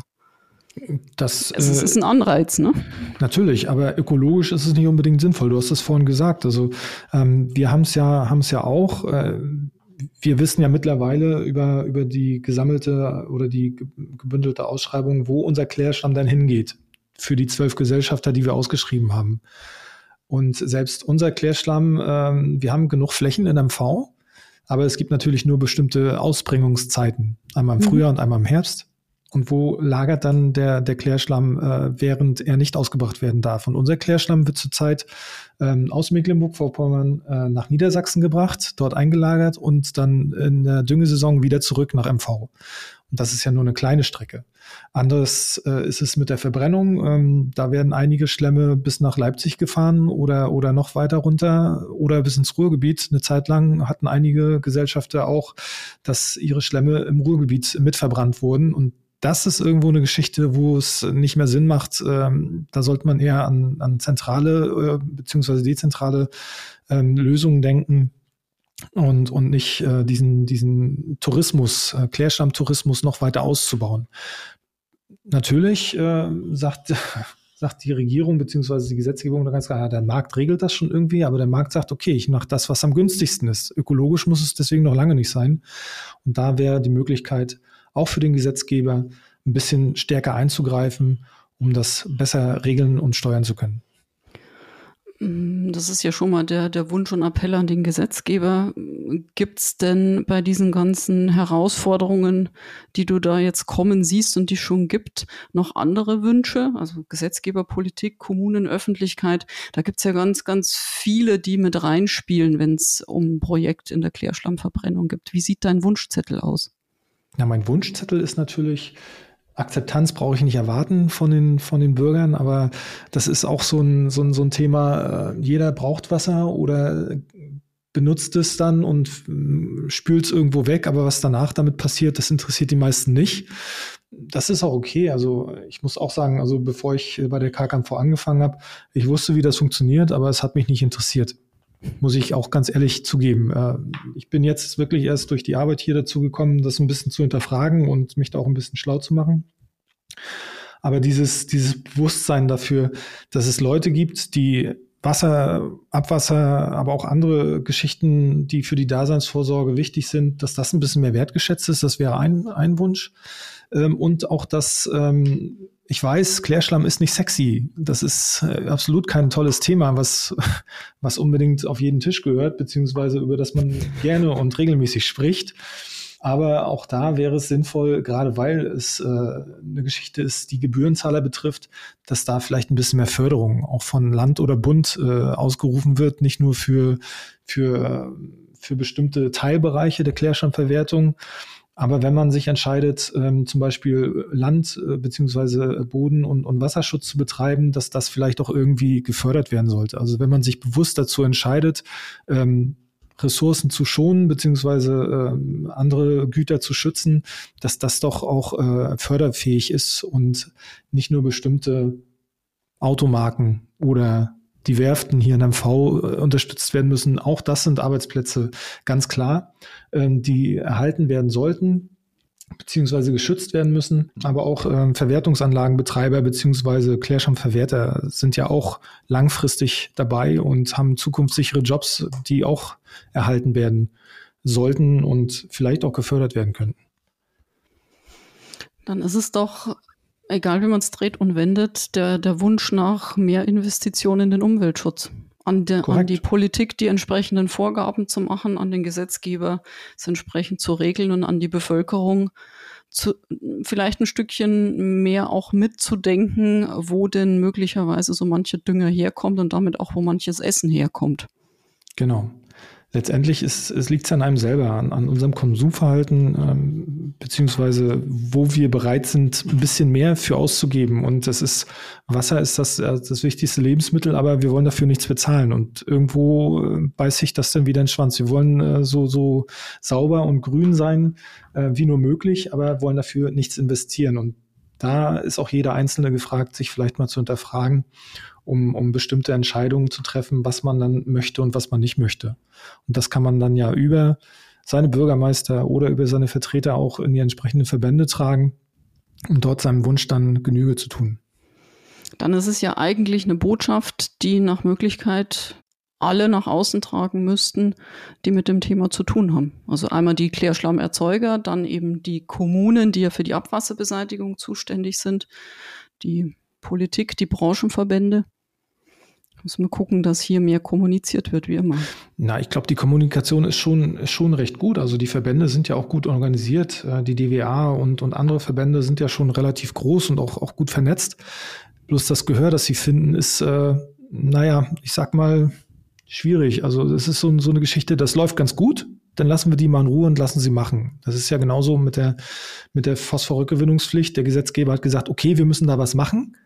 Es ist ein Anreiz, ne? Natürlich, aber ökologisch ist es nicht unbedingt sinnvoll. Du hast es vorhin gesagt. Also wir haben es ja auch. Wir wissen ja mittlerweile über die gesammelte oder die gebündelte Ausschreibung, wo unser Klärschlamm dann hingeht für die 12 Gesellschafter, die wir ausgeschrieben haben. Und selbst unser Klärschlamm, wir haben genug Flächen in MV, aber es gibt natürlich nur bestimmte Ausbringungszeiten, einmal im Frühjahr und einmal im Herbst. Und wo lagert dann der Klärschlamm, während er nicht ausgebracht werden darf? Und unser Klärschlamm wird zurzeit aus Mecklenburg-Vorpommern nach Niedersachsen gebracht, dort eingelagert und dann in der Düngesaison wieder zurück nach MV. Und das ist ja nur eine kleine Strecke. Anderes ist es mit der Verbrennung. Da werden einige Schlämme bis nach Leipzig gefahren oder noch weiter runter oder bis ins Ruhrgebiet. Eine Zeit lang hatten einige Gesellschafter auch, dass ihre Schlämme im Ruhrgebiet mitverbrannt wurden. Und das ist irgendwo eine Geschichte, wo es nicht mehr Sinn macht. Da sollte man eher an zentrale beziehungsweise dezentrale Lösungen denken. Und nicht diesen Tourismus, Klärschlammtourismus noch weiter auszubauen. Natürlich sagt die Regierung bzw. die Gesetzgebung da ganz klar, der Markt regelt das schon irgendwie, aber der Markt sagt, okay, ich mache das, was am günstigsten ist. Ökologisch muss es deswegen noch lange nicht sein. Und da wäre die Möglichkeit, auch für den Gesetzgeber ein bisschen stärker einzugreifen, um das besser regeln und steuern zu können. Das ist ja schon mal der Wunsch und Appell an den Gesetzgeber. Gibt es denn bei diesen ganzen Herausforderungen, die du da jetzt kommen siehst und die schon gibt, noch andere Wünsche? Also Gesetzgeber, Politik, Kommunen, Öffentlichkeit. Da gibt es ja ganz, ganz viele, die mit reinspielen, wenn es um ein Projekt in der Klärschlammverbrennung gibt. Wie sieht dein Wunschzettel aus? Ja, mein Wunschzettel ist natürlich, Akzeptanz brauche ich nicht erwarten von den Bürgern, aber das ist auch so ein Thema, jeder braucht Wasser oder benutzt es dann und spült es irgendwo weg, aber was danach damit passiert, das interessiert die meisten nicht. Das ist auch okay. Also ich muss auch sagen, also bevor ich bei der KKMV angefangen habe, ich wusste, wie das funktioniert, aber es hat mich nicht interessiert. Muss ich auch ganz ehrlich zugeben. Ich bin jetzt wirklich erst durch die Arbeit hier dazu gekommen, das ein bisschen zu hinterfragen und mich da auch ein bisschen schlau zu machen. Aber dieses Bewusstsein dafür, dass es Leute gibt, die Wasser, Abwasser, aber auch andere Geschichten, die für die Daseinsvorsorge wichtig sind, dass das ein bisschen mehr wertgeschätzt ist, das wäre ein Wunsch. Und auch, dass ich weiß, Klärschlamm ist nicht sexy. Das ist absolut kein tolles Thema, was unbedingt auf jeden Tisch gehört, beziehungsweise über das man gerne und regelmäßig spricht. Aber auch da wäre es sinnvoll, gerade weil es eine Geschichte ist, die Gebührenzahler betrifft, dass da vielleicht ein bisschen mehr Förderung auch von Land oder Bund ausgerufen wird, nicht nur für bestimmte Teilbereiche der Klärschlammverwertung. Aber wenn man sich entscheidet, zum Beispiel Land- bzw. Boden- und Wasserschutz zu betreiben, dass das vielleicht auch irgendwie gefördert werden sollte. Also wenn man sich bewusst dazu entscheidet, Ressourcen zu schonen bzw. andere Güter zu schützen, dass das doch auch förderfähig ist und nicht nur bestimmte Automarken oder die Werften hier in MV unterstützt werden müssen. Auch das sind Arbeitsplätze, ganz klar, die erhalten werden sollten beziehungsweise geschützt werden müssen. Aber auch Verwertungsanlagenbetreiber beziehungsweise Klärschlammverwerter sind ja auch langfristig dabei und haben zukunftssichere Jobs, die auch erhalten werden sollten und vielleicht auch gefördert werden könnten. Dann ist es doch, egal wie man es dreht und wendet, der Wunsch nach mehr Investitionen in den Umweltschutz. An die Politik, die entsprechenden Vorgaben zu machen, an den Gesetzgeber, es entsprechend zu regeln und an die Bevölkerung vielleicht ein Stückchen mehr auch mitzudenken, wo denn möglicherweise so mancher Dünger herkommt und damit auch, wo manches Essen herkommt. Genau. Letztendlich liegt es an einem selber, an unserem Konsumverhalten, beziehungsweise wo wir bereit sind, ein bisschen mehr für auszugeben. Und Wasser ist das wichtigste Lebensmittel, aber wir wollen dafür nichts bezahlen. Und irgendwo beißt sich das dann wieder in den Schwanz. Wir wollen so sauber und grün sein, wie nur möglich, aber wollen dafür nichts investieren. Und da ist auch jeder Einzelne gefragt, sich vielleicht mal zu hinterfragen, um bestimmte Entscheidungen zu treffen, was man dann möchte und was man nicht möchte. Und das kann man dann ja über seine Bürgermeister oder über seine Vertreter auch in die entsprechenden Verbände tragen, um dort seinem Wunsch dann Genüge zu tun. Dann ist es ja eigentlich eine Botschaft, die nach Möglichkeit alle nach außen tragen müssten, die mit dem Thema zu tun haben. Also einmal die Klärschlammerzeuger, dann eben die Kommunen, die ja für die Abwasserbeseitigung zuständig sind, die Politik, die Branchenverbände. Müssen wir gucken, dass hier mehr kommuniziert wird, wie immer. Na, ich glaube, die Kommunikation ist schon recht gut. Also die Verbände sind ja auch gut organisiert. Die DWA und andere Verbände sind ja schon relativ groß und auch gut vernetzt. Bloß das Gehör, das sie finden, ist, ich sag mal, schwierig. Also es ist so eine Geschichte, das läuft ganz gut. Dann lassen wir die mal in Ruhe und lassen sie machen. Das ist ja genauso mit der Phosphorrückgewinnungspflicht. Der Gesetzgeber hat gesagt, okay, wir müssen da was machen.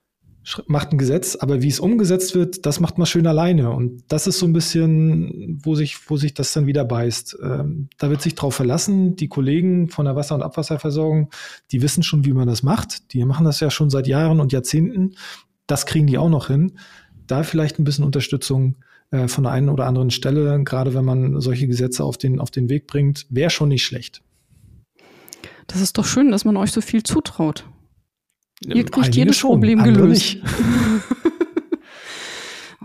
Macht ein Gesetz, aber wie es umgesetzt wird, das macht man schön alleine. Und das ist so ein bisschen, wo sich das dann wieder beißt. Da wird sich drauf verlassen. Die Kollegen von der Wasser- und Abwasserversorgung, die wissen schon, wie man das macht. Die machen das ja schon seit Jahren und Jahrzehnten. Das kriegen die auch noch hin. Da vielleicht ein bisschen Unterstützung von der einen oder anderen Stelle, gerade wenn man solche Gesetze auf den Weg bringt, wäre schon nicht schlecht. Das ist doch schön, dass man euch so viel zutraut. Ihr kriegt Einige jedes schon, Problem gelöst. Nicht.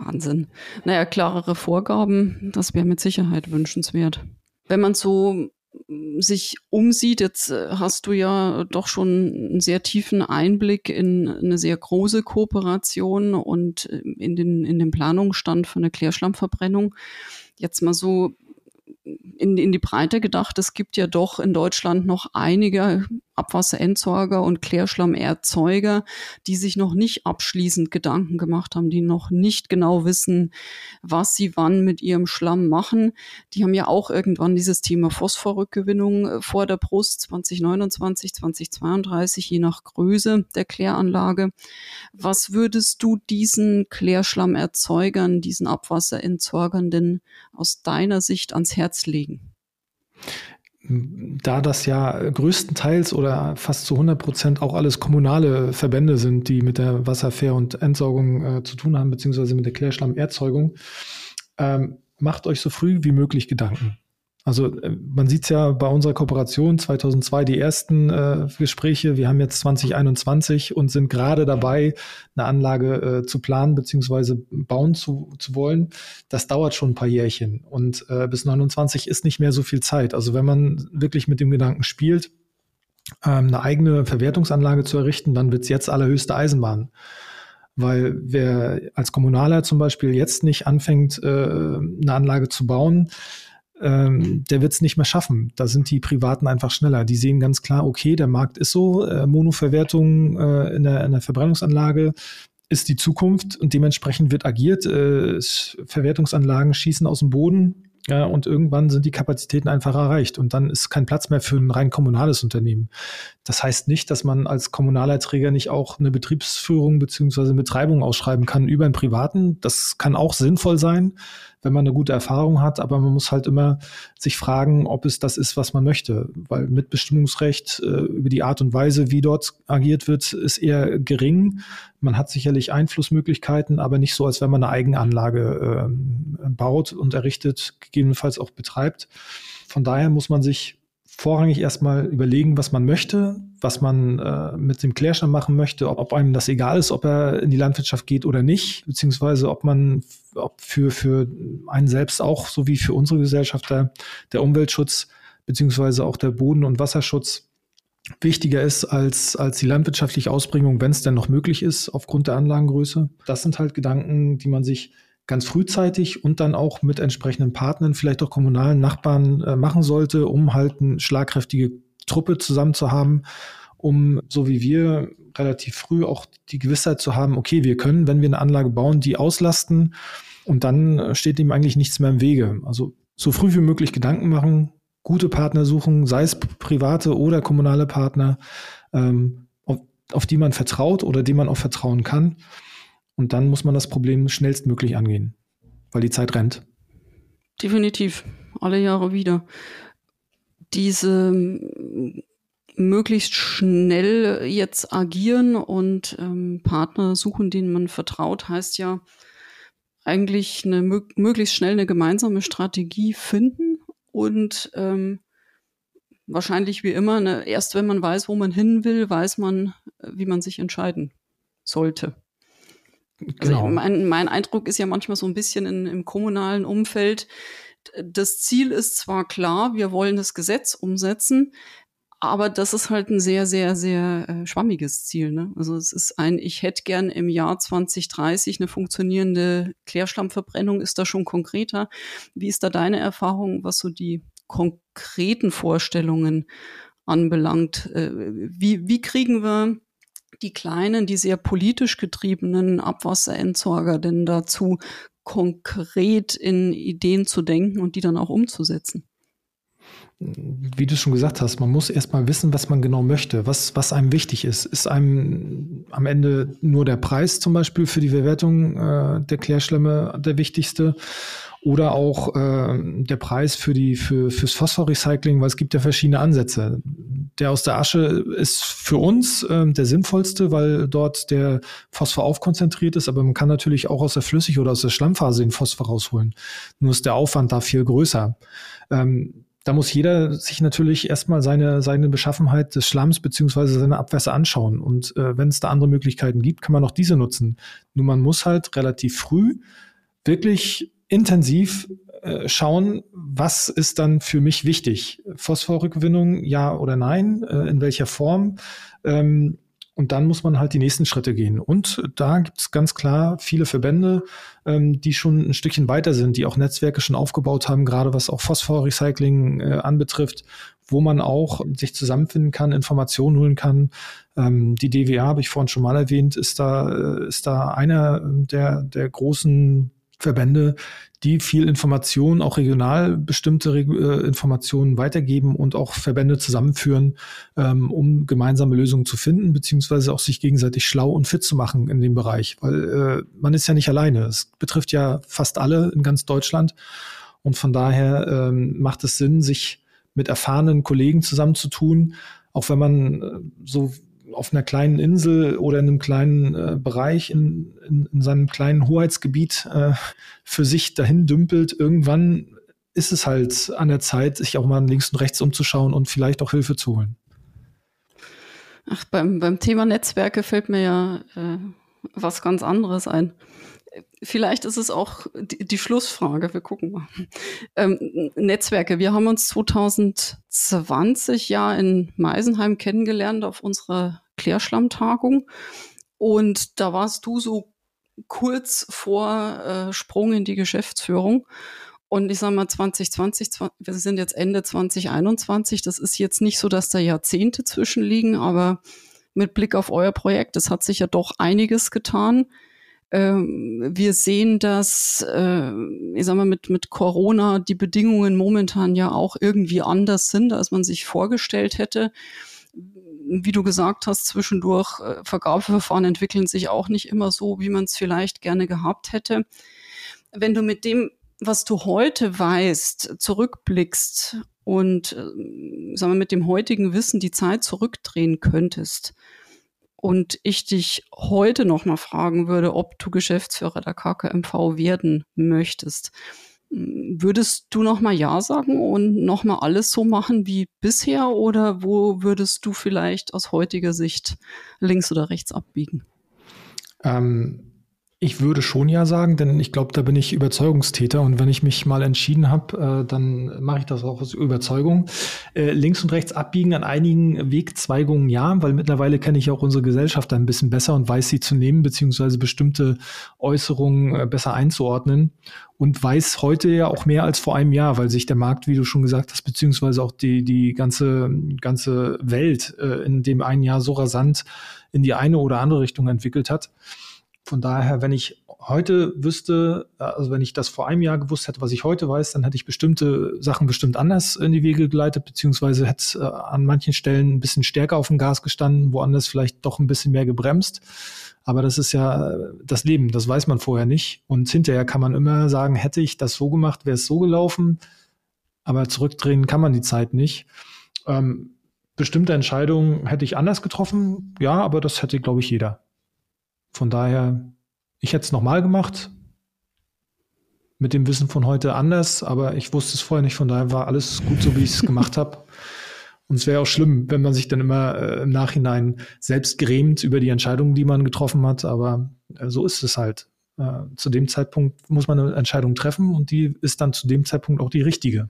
Wahnsinn. Naja, klarere Vorgaben, das wäre mit Sicherheit wünschenswert. Wenn man so sich umsieht. Jetzt hast du ja doch schon einen sehr tiefen Einblick in eine sehr große Kooperation und in den Planungsstand für eine Klärschlammverbrennung. Jetzt mal so in die Breite gedacht, es gibt ja doch in Deutschland noch einige Abwasserentsorger und Klärschlammerzeuger, die sich noch nicht abschließend Gedanken gemacht haben, die noch nicht genau wissen, was sie wann mit ihrem Schlamm machen. Die haben ja auch irgendwann dieses Thema Phosphorrückgewinnung vor der Brust, 2029, 2032, je nach Größe der Kläranlage. Was würdest du diesen Klärschlammerzeugern, diesen Abwasserentsorgern denn aus deiner Sicht ans Herz legen? Da das ja größtenteils oder fast zu 100% auch alles kommunale Verbände sind, die mit der Wasserver- und Entsorgung zu tun haben, beziehungsweise mit der Klärschlammerzeugung, macht euch so früh wie möglich Gedanken. Also man sieht es ja bei unserer Kooperation 2002 die ersten Gespräche. Wir haben jetzt 2021 und sind gerade dabei, eine Anlage zu planen bzw. bauen zu wollen. Das dauert schon ein paar Jährchen und bis 29 ist nicht mehr so viel Zeit. Also wenn man wirklich mit dem Gedanken spielt, eine eigene Verwertungsanlage zu errichten, dann wird es jetzt allerhöchste Eisenbahn. Weil wer als Kommunaler zum Beispiel jetzt nicht anfängt, eine Anlage zu bauen, der wird es nicht mehr schaffen. Da sind die Privaten einfach schneller. Die sehen ganz klar, okay, der Markt ist so, Monoverwertung in der Verbrennungsanlage ist die Zukunft und dementsprechend wird agiert. Verwertungsanlagen schießen aus dem Boden und irgendwann sind die Kapazitäten einfach erreicht und dann ist kein Platz mehr für ein rein kommunales Unternehmen. Das heißt nicht, dass man als kommunaler Träger nicht auch eine Betriebsführung bzw. eine Betreibung ausschreiben kann über einen Privaten. Das kann auch sinnvoll sein, wenn man eine gute Erfahrung hat, aber man muss halt immer sich fragen, ob es das ist, was man möchte, weil Mitbestimmungsrecht über die Art und Weise, wie dort agiert wird, ist eher gering. Man hat sicherlich Einflussmöglichkeiten, aber nicht so, als wenn man eine Eigenanlage baut und errichtet, gegebenenfalls auch betreibt. Von daher muss man sich vorrangig erstmal überlegen, was man möchte, was man mit dem Klärschlamm machen möchte, ob einem das egal ist, ob er in die Landwirtschaft geht oder nicht, beziehungsweise ob für einen selbst auch, so wie für unsere Gesellschaft, der Umweltschutz beziehungsweise auch der Boden- und Wasserschutz wichtiger ist als die landwirtschaftliche Ausbringung, wenn es denn noch möglich ist, aufgrund der Anlagengröße. Das sind halt Gedanken, die man sich ganz frühzeitig und dann auch mit entsprechenden Partnern, vielleicht auch kommunalen Nachbarn machen sollte, um halt eine schlagkräftige Truppe zusammen zu haben, um, so wie wir, relativ früh auch die Gewissheit zu haben, okay, wir können, wenn wir eine Anlage bauen, die auslasten und dann steht dem eigentlich nichts mehr im Wege. Also so früh wie möglich Gedanken machen, gute Partner suchen, sei es private oder kommunale Partner, auf die man vertraut oder denen man auch vertrauen kann. Und dann muss man das Problem schnellstmöglich angehen, weil die Zeit rennt. Definitiv, alle Jahre wieder. Diese möglichst schnell jetzt agieren und Partner suchen, denen man vertraut, heißt ja eigentlich möglichst schnell eine gemeinsame Strategie finden und wahrscheinlich wie immer, erst wenn man weiß, wo man hin will, weiß man, wie man sich entscheiden sollte. Genau. Also mein Eindruck ist ja manchmal so ein bisschen im kommunalen Umfeld, das Ziel ist zwar klar, wir wollen das Gesetz umsetzen, aber das ist halt ein sehr, sehr, sehr schwammiges Ziel. Ne? Also es ist ich hätte gern im Jahr 2030 eine funktionierende Klärschlammverbrennung, ist da schon konkreter. Wie ist da deine Erfahrung, was so die konkreten Vorstellungen anbelangt? Wie kriegen wir die kleinen, die sehr politisch getriebenen Abwasserentsorger denn dazu, konkret in Ideen zu denken und die dann auch umzusetzen? Wie du schon gesagt hast, man muss erstmal wissen, was man genau möchte, was einem wichtig ist. Ist einem am Ende nur der Preis zum Beispiel für die Verwertung der Klärschlämme der wichtigste? Oder auch der Preis fürs Phosphorrecycling, weil es gibt ja verschiedene Ansätze. Der aus der Asche ist für uns der sinnvollste, weil dort der Phosphor aufkonzentriert ist, aber man kann natürlich auch aus der Flüssig- oder aus der Schlammphase den Phosphor rausholen. Nur ist der Aufwand da viel größer. Da muss jeder sich natürlich erstmal seine Beschaffenheit des Schlamms beziehungsweise seine Abwässer anschauen. Und wenn es da andere Möglichkeiten gibt, kann man auch diese nutzen. Nur man muss halt relativ früh wirklich intensiv schauen, was ist dann für mich wichtig? Phosphorrückgewinnung, ja oder nein? In welcher Form? Und dann muss man halt die nächsten Schritte gehen. Und da gibt es ganz klar viele Verbände, die schon ein Stückchen weiter sind, die auch Netzwerke schon aufgebaut haben, gerade was auch Phosphorrecycling anbetrifft, wo man auch sich zusammenfinden kann, Informationen holen kann. Die DWA, habe ich vorhin schon mal erwähnt, ist da einer der großen Verbände, die viel Information, auch regional bestimmte Informationen weitergeben und auch Verbände zusammenführen, um gemeinsame Lösungen zu finden, beziehungsweise auch sich gegenseitig schlau und fit zu machen in dem Bereich. Weil man ist ja nicht alleine. Es betrifft ja fast alle in ganz Deutschland. Und von daher macht es Sinn, sich mit erfahrenen Kollegen zusammenzutun, auch wenn man so auf einer kleinen Insel oder in einem kleinen Bereich in seinem kleinen Hoheitsgebiet für sich dahin dümpelt. Irgendwann ist es halt an der Zeit, sich auch mal links und rechts umzuschauen und vielleicht auch Hilfe zu holen. Ach, beim Thema Netzwerke fällt mir ja was ganz anderes ein. Vielleicht ist es auch die Schlussfrage, wir gucken mal. Netzwerke, wir haben uns 2020 ja in Meisenheim kennengelernt auf unserer Klärschlammtagung und da warst du so kurz vor Sprung in die Geschäftsführung und ich sage mal 2020, wir sind jetzt Ende 2021, das ist jetzt nicht so, dass da Jahrzehnte zwischenliegen, aber mit Blick auf euer Projekt, es hat sich ja doch einiges getan. Wir sehen, dass, ich sag mal, mit Corona die Bedingungen momentan ja auch irgendwie anders sind, als man sich vorgestellt hätte. Wie du gesagt hast, zwischendurch Vergabeverfahren entwickeln sich auch nicht immer so, wie man es vielleicht gerne gehabt hätte. Wenn du mit dem, was du heute weißt, zurückblickst und, sagen wir, mit dem heutigen Wissen die Zeit zurückdrehen könntest, und ich dich heute noch mal fragen würde, ob du Geschäftsführer der KKMV werden möchtest, würdest du noch mal Ja sagen und noch mal alles so machen wie bisher oder wo würdest du vielleicht aus heutiger Sicht links oder rechts abbiegen? Ich würde schon Ja sagen, denn ich glaube, da bin ich Überzeugungstäter und wenn ich mich mal entschieden habe, dann mache ich das auch aus Überzeugung. Links und rechts abbiegen an einigen Wegzweigungen ja, weil mittlerweile kenne ich auch unsere Gesellschaft ein bisschen besser und weiß sie zu nehmen, beziehungsweise bestimmte Äußerungen besser einzuordnen und weiß heute ja auch mehr als vor einem Jahr, weil sich der Markt, wie du schon gesagt hast, beziehungsweise auch die ganze Welt in dem einen Jahr so rasant in die eine oder andere Richtung entwickelt hat. Von daher, wenn ich heute wüsste, also wenn ich das vor einem Jahr gewusst hätte, was ich heute weiß, dann hätte ich bestimmte Sachen bestimmt anders in die Wege geleitet, beziehungsweise hätte an manchen Stellen ein bisschen stärker auf dem Gas gestanden, woanders vielleicht doch ein bisschen mehr gebremst. Aber das ist ja das Leben, das weiß man vorher nicht. Und hinterher kann man immer sagen, hätte ich das so gemacht, wäre es so gelaufen. Aber zurückdrehen kann man die Zeit nicht. Bestimmte Entscheidungen hätte ich anders getroffen, ja, aber das hätte, glaube ich, jeder. Von daher, ich hätte es nochmal gemacht, mit dem Wissen von heute anders, aber ich wusste es vorher nicht, von daher war alles gut, so wie ich es gemacht habe. Und es wäre auch schlimm, wenn man sich dann immer im Nachhinein selbst grämt über die Entscheidungen, die man getroffen hat, aber so ist es halt. Zu dem Zeitpunkt muss man eine Entscheidung treffen und die ist dann zu dem Zeitpunkt auch die richtige.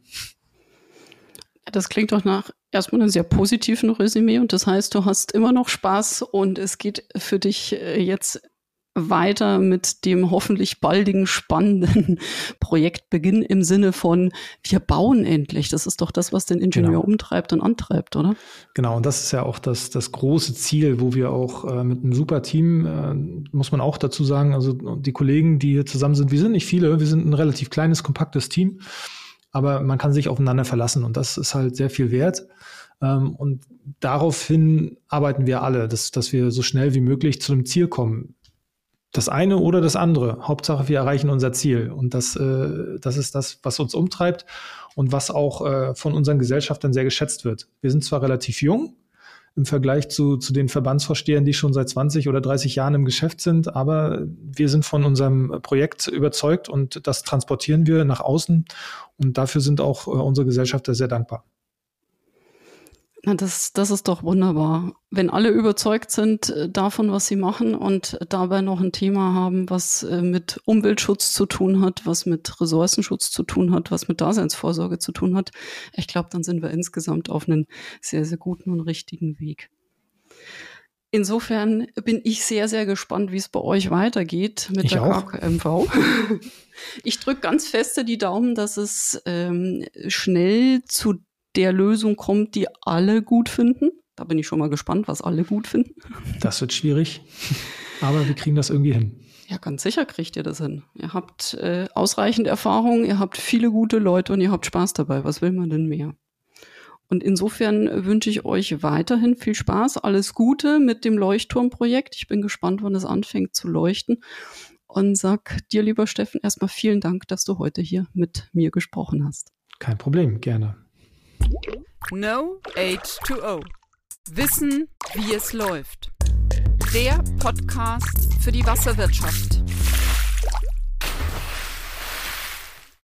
Das klingt doch nach erstmal einem sehr positiven Resümee und das heißt, du hast immer noch Spaß und es geht für dich jetzt weiter mit dem hoffentlich baldigen, spannenden Projektbeginn im Sinne von, wir bauen endlich. Das ist doch das, was den Ingenieur umtreibt und antreibt, oder? Genau, und das ist ja auch das große Ziel, wo wir auch mit einem super Team, muss man auch dazu sagen, also die Kollegen, die hier zusammen sind, wir sind nicht viele, wir sind ein relativ kleines, kompaktes Team, aber man kann sich aufeinander verlassen und das ist halt sehr viel wert. Und daraufhin arbeiten wir alle, dass wir so schnell wie möglich zu einem Ziel kommen. Das eine oder das andere. Hauptsache, wir erreichen unser Ziel. Und das ist das, was uns umtreibt und was auch von unseren Gesellschaftern sehr geschätzt wird. Wir sind zwar relativ jung im Vergleich zu den Verbandsvorstehern, die schon seit 20 oder 30 Jahren im Geschäft sind, aber wir sind von unserem Projekt überzeugt und das transportieren wir nach außen. Und dafür sind auch unsere Gesellschafter sehr dankbar. Na, das ist doch wunderbar. Wenn alle überzeugt sind davon, was sie machen und dabei noch ein Thema haben, was mit Umweltschutz zu tun hat, was mit Ressourcenschutz zu tun hat, was mit Daseinsvorsorge zu tun hat, ich glaube, dann sind wir insgesamt auf einem sehr, sehr guten und richtigen Weg. Insofern bin ich sehr, sehr gespannt, wie es bei euch weitergeht mit der KKMV. Ich drücke ganz feste die Daumen, dass es schnell zu der Lösung kommt, die alle gut finden. Da bin ich schon mal gespannt, was alle gut finden. Das wird schwierig, aber wir kriegen das irgendwie hin. Ja, ganz sicher kriegt ihr das hin. Ihr habt ausreichend Erfahrung, ihr habt viele gute Leute und ihr habt Spaß dabei. Was will man denn mehr? Und insofern wünsche ich euch weiterhin viel Spaß, alles Gute mit dem Leuchtturmprojekt. Ich bin gespannt, wann es anfängt zu leuchten. Und sag dir, lieber Steffen, erstmal vielen Dank, dass du heute hier mit mir gesprochen hast. Kein Problem, gerne. No H2O. Wissen, wie es läuft. Der Podcast für die Wasserwirtschaft.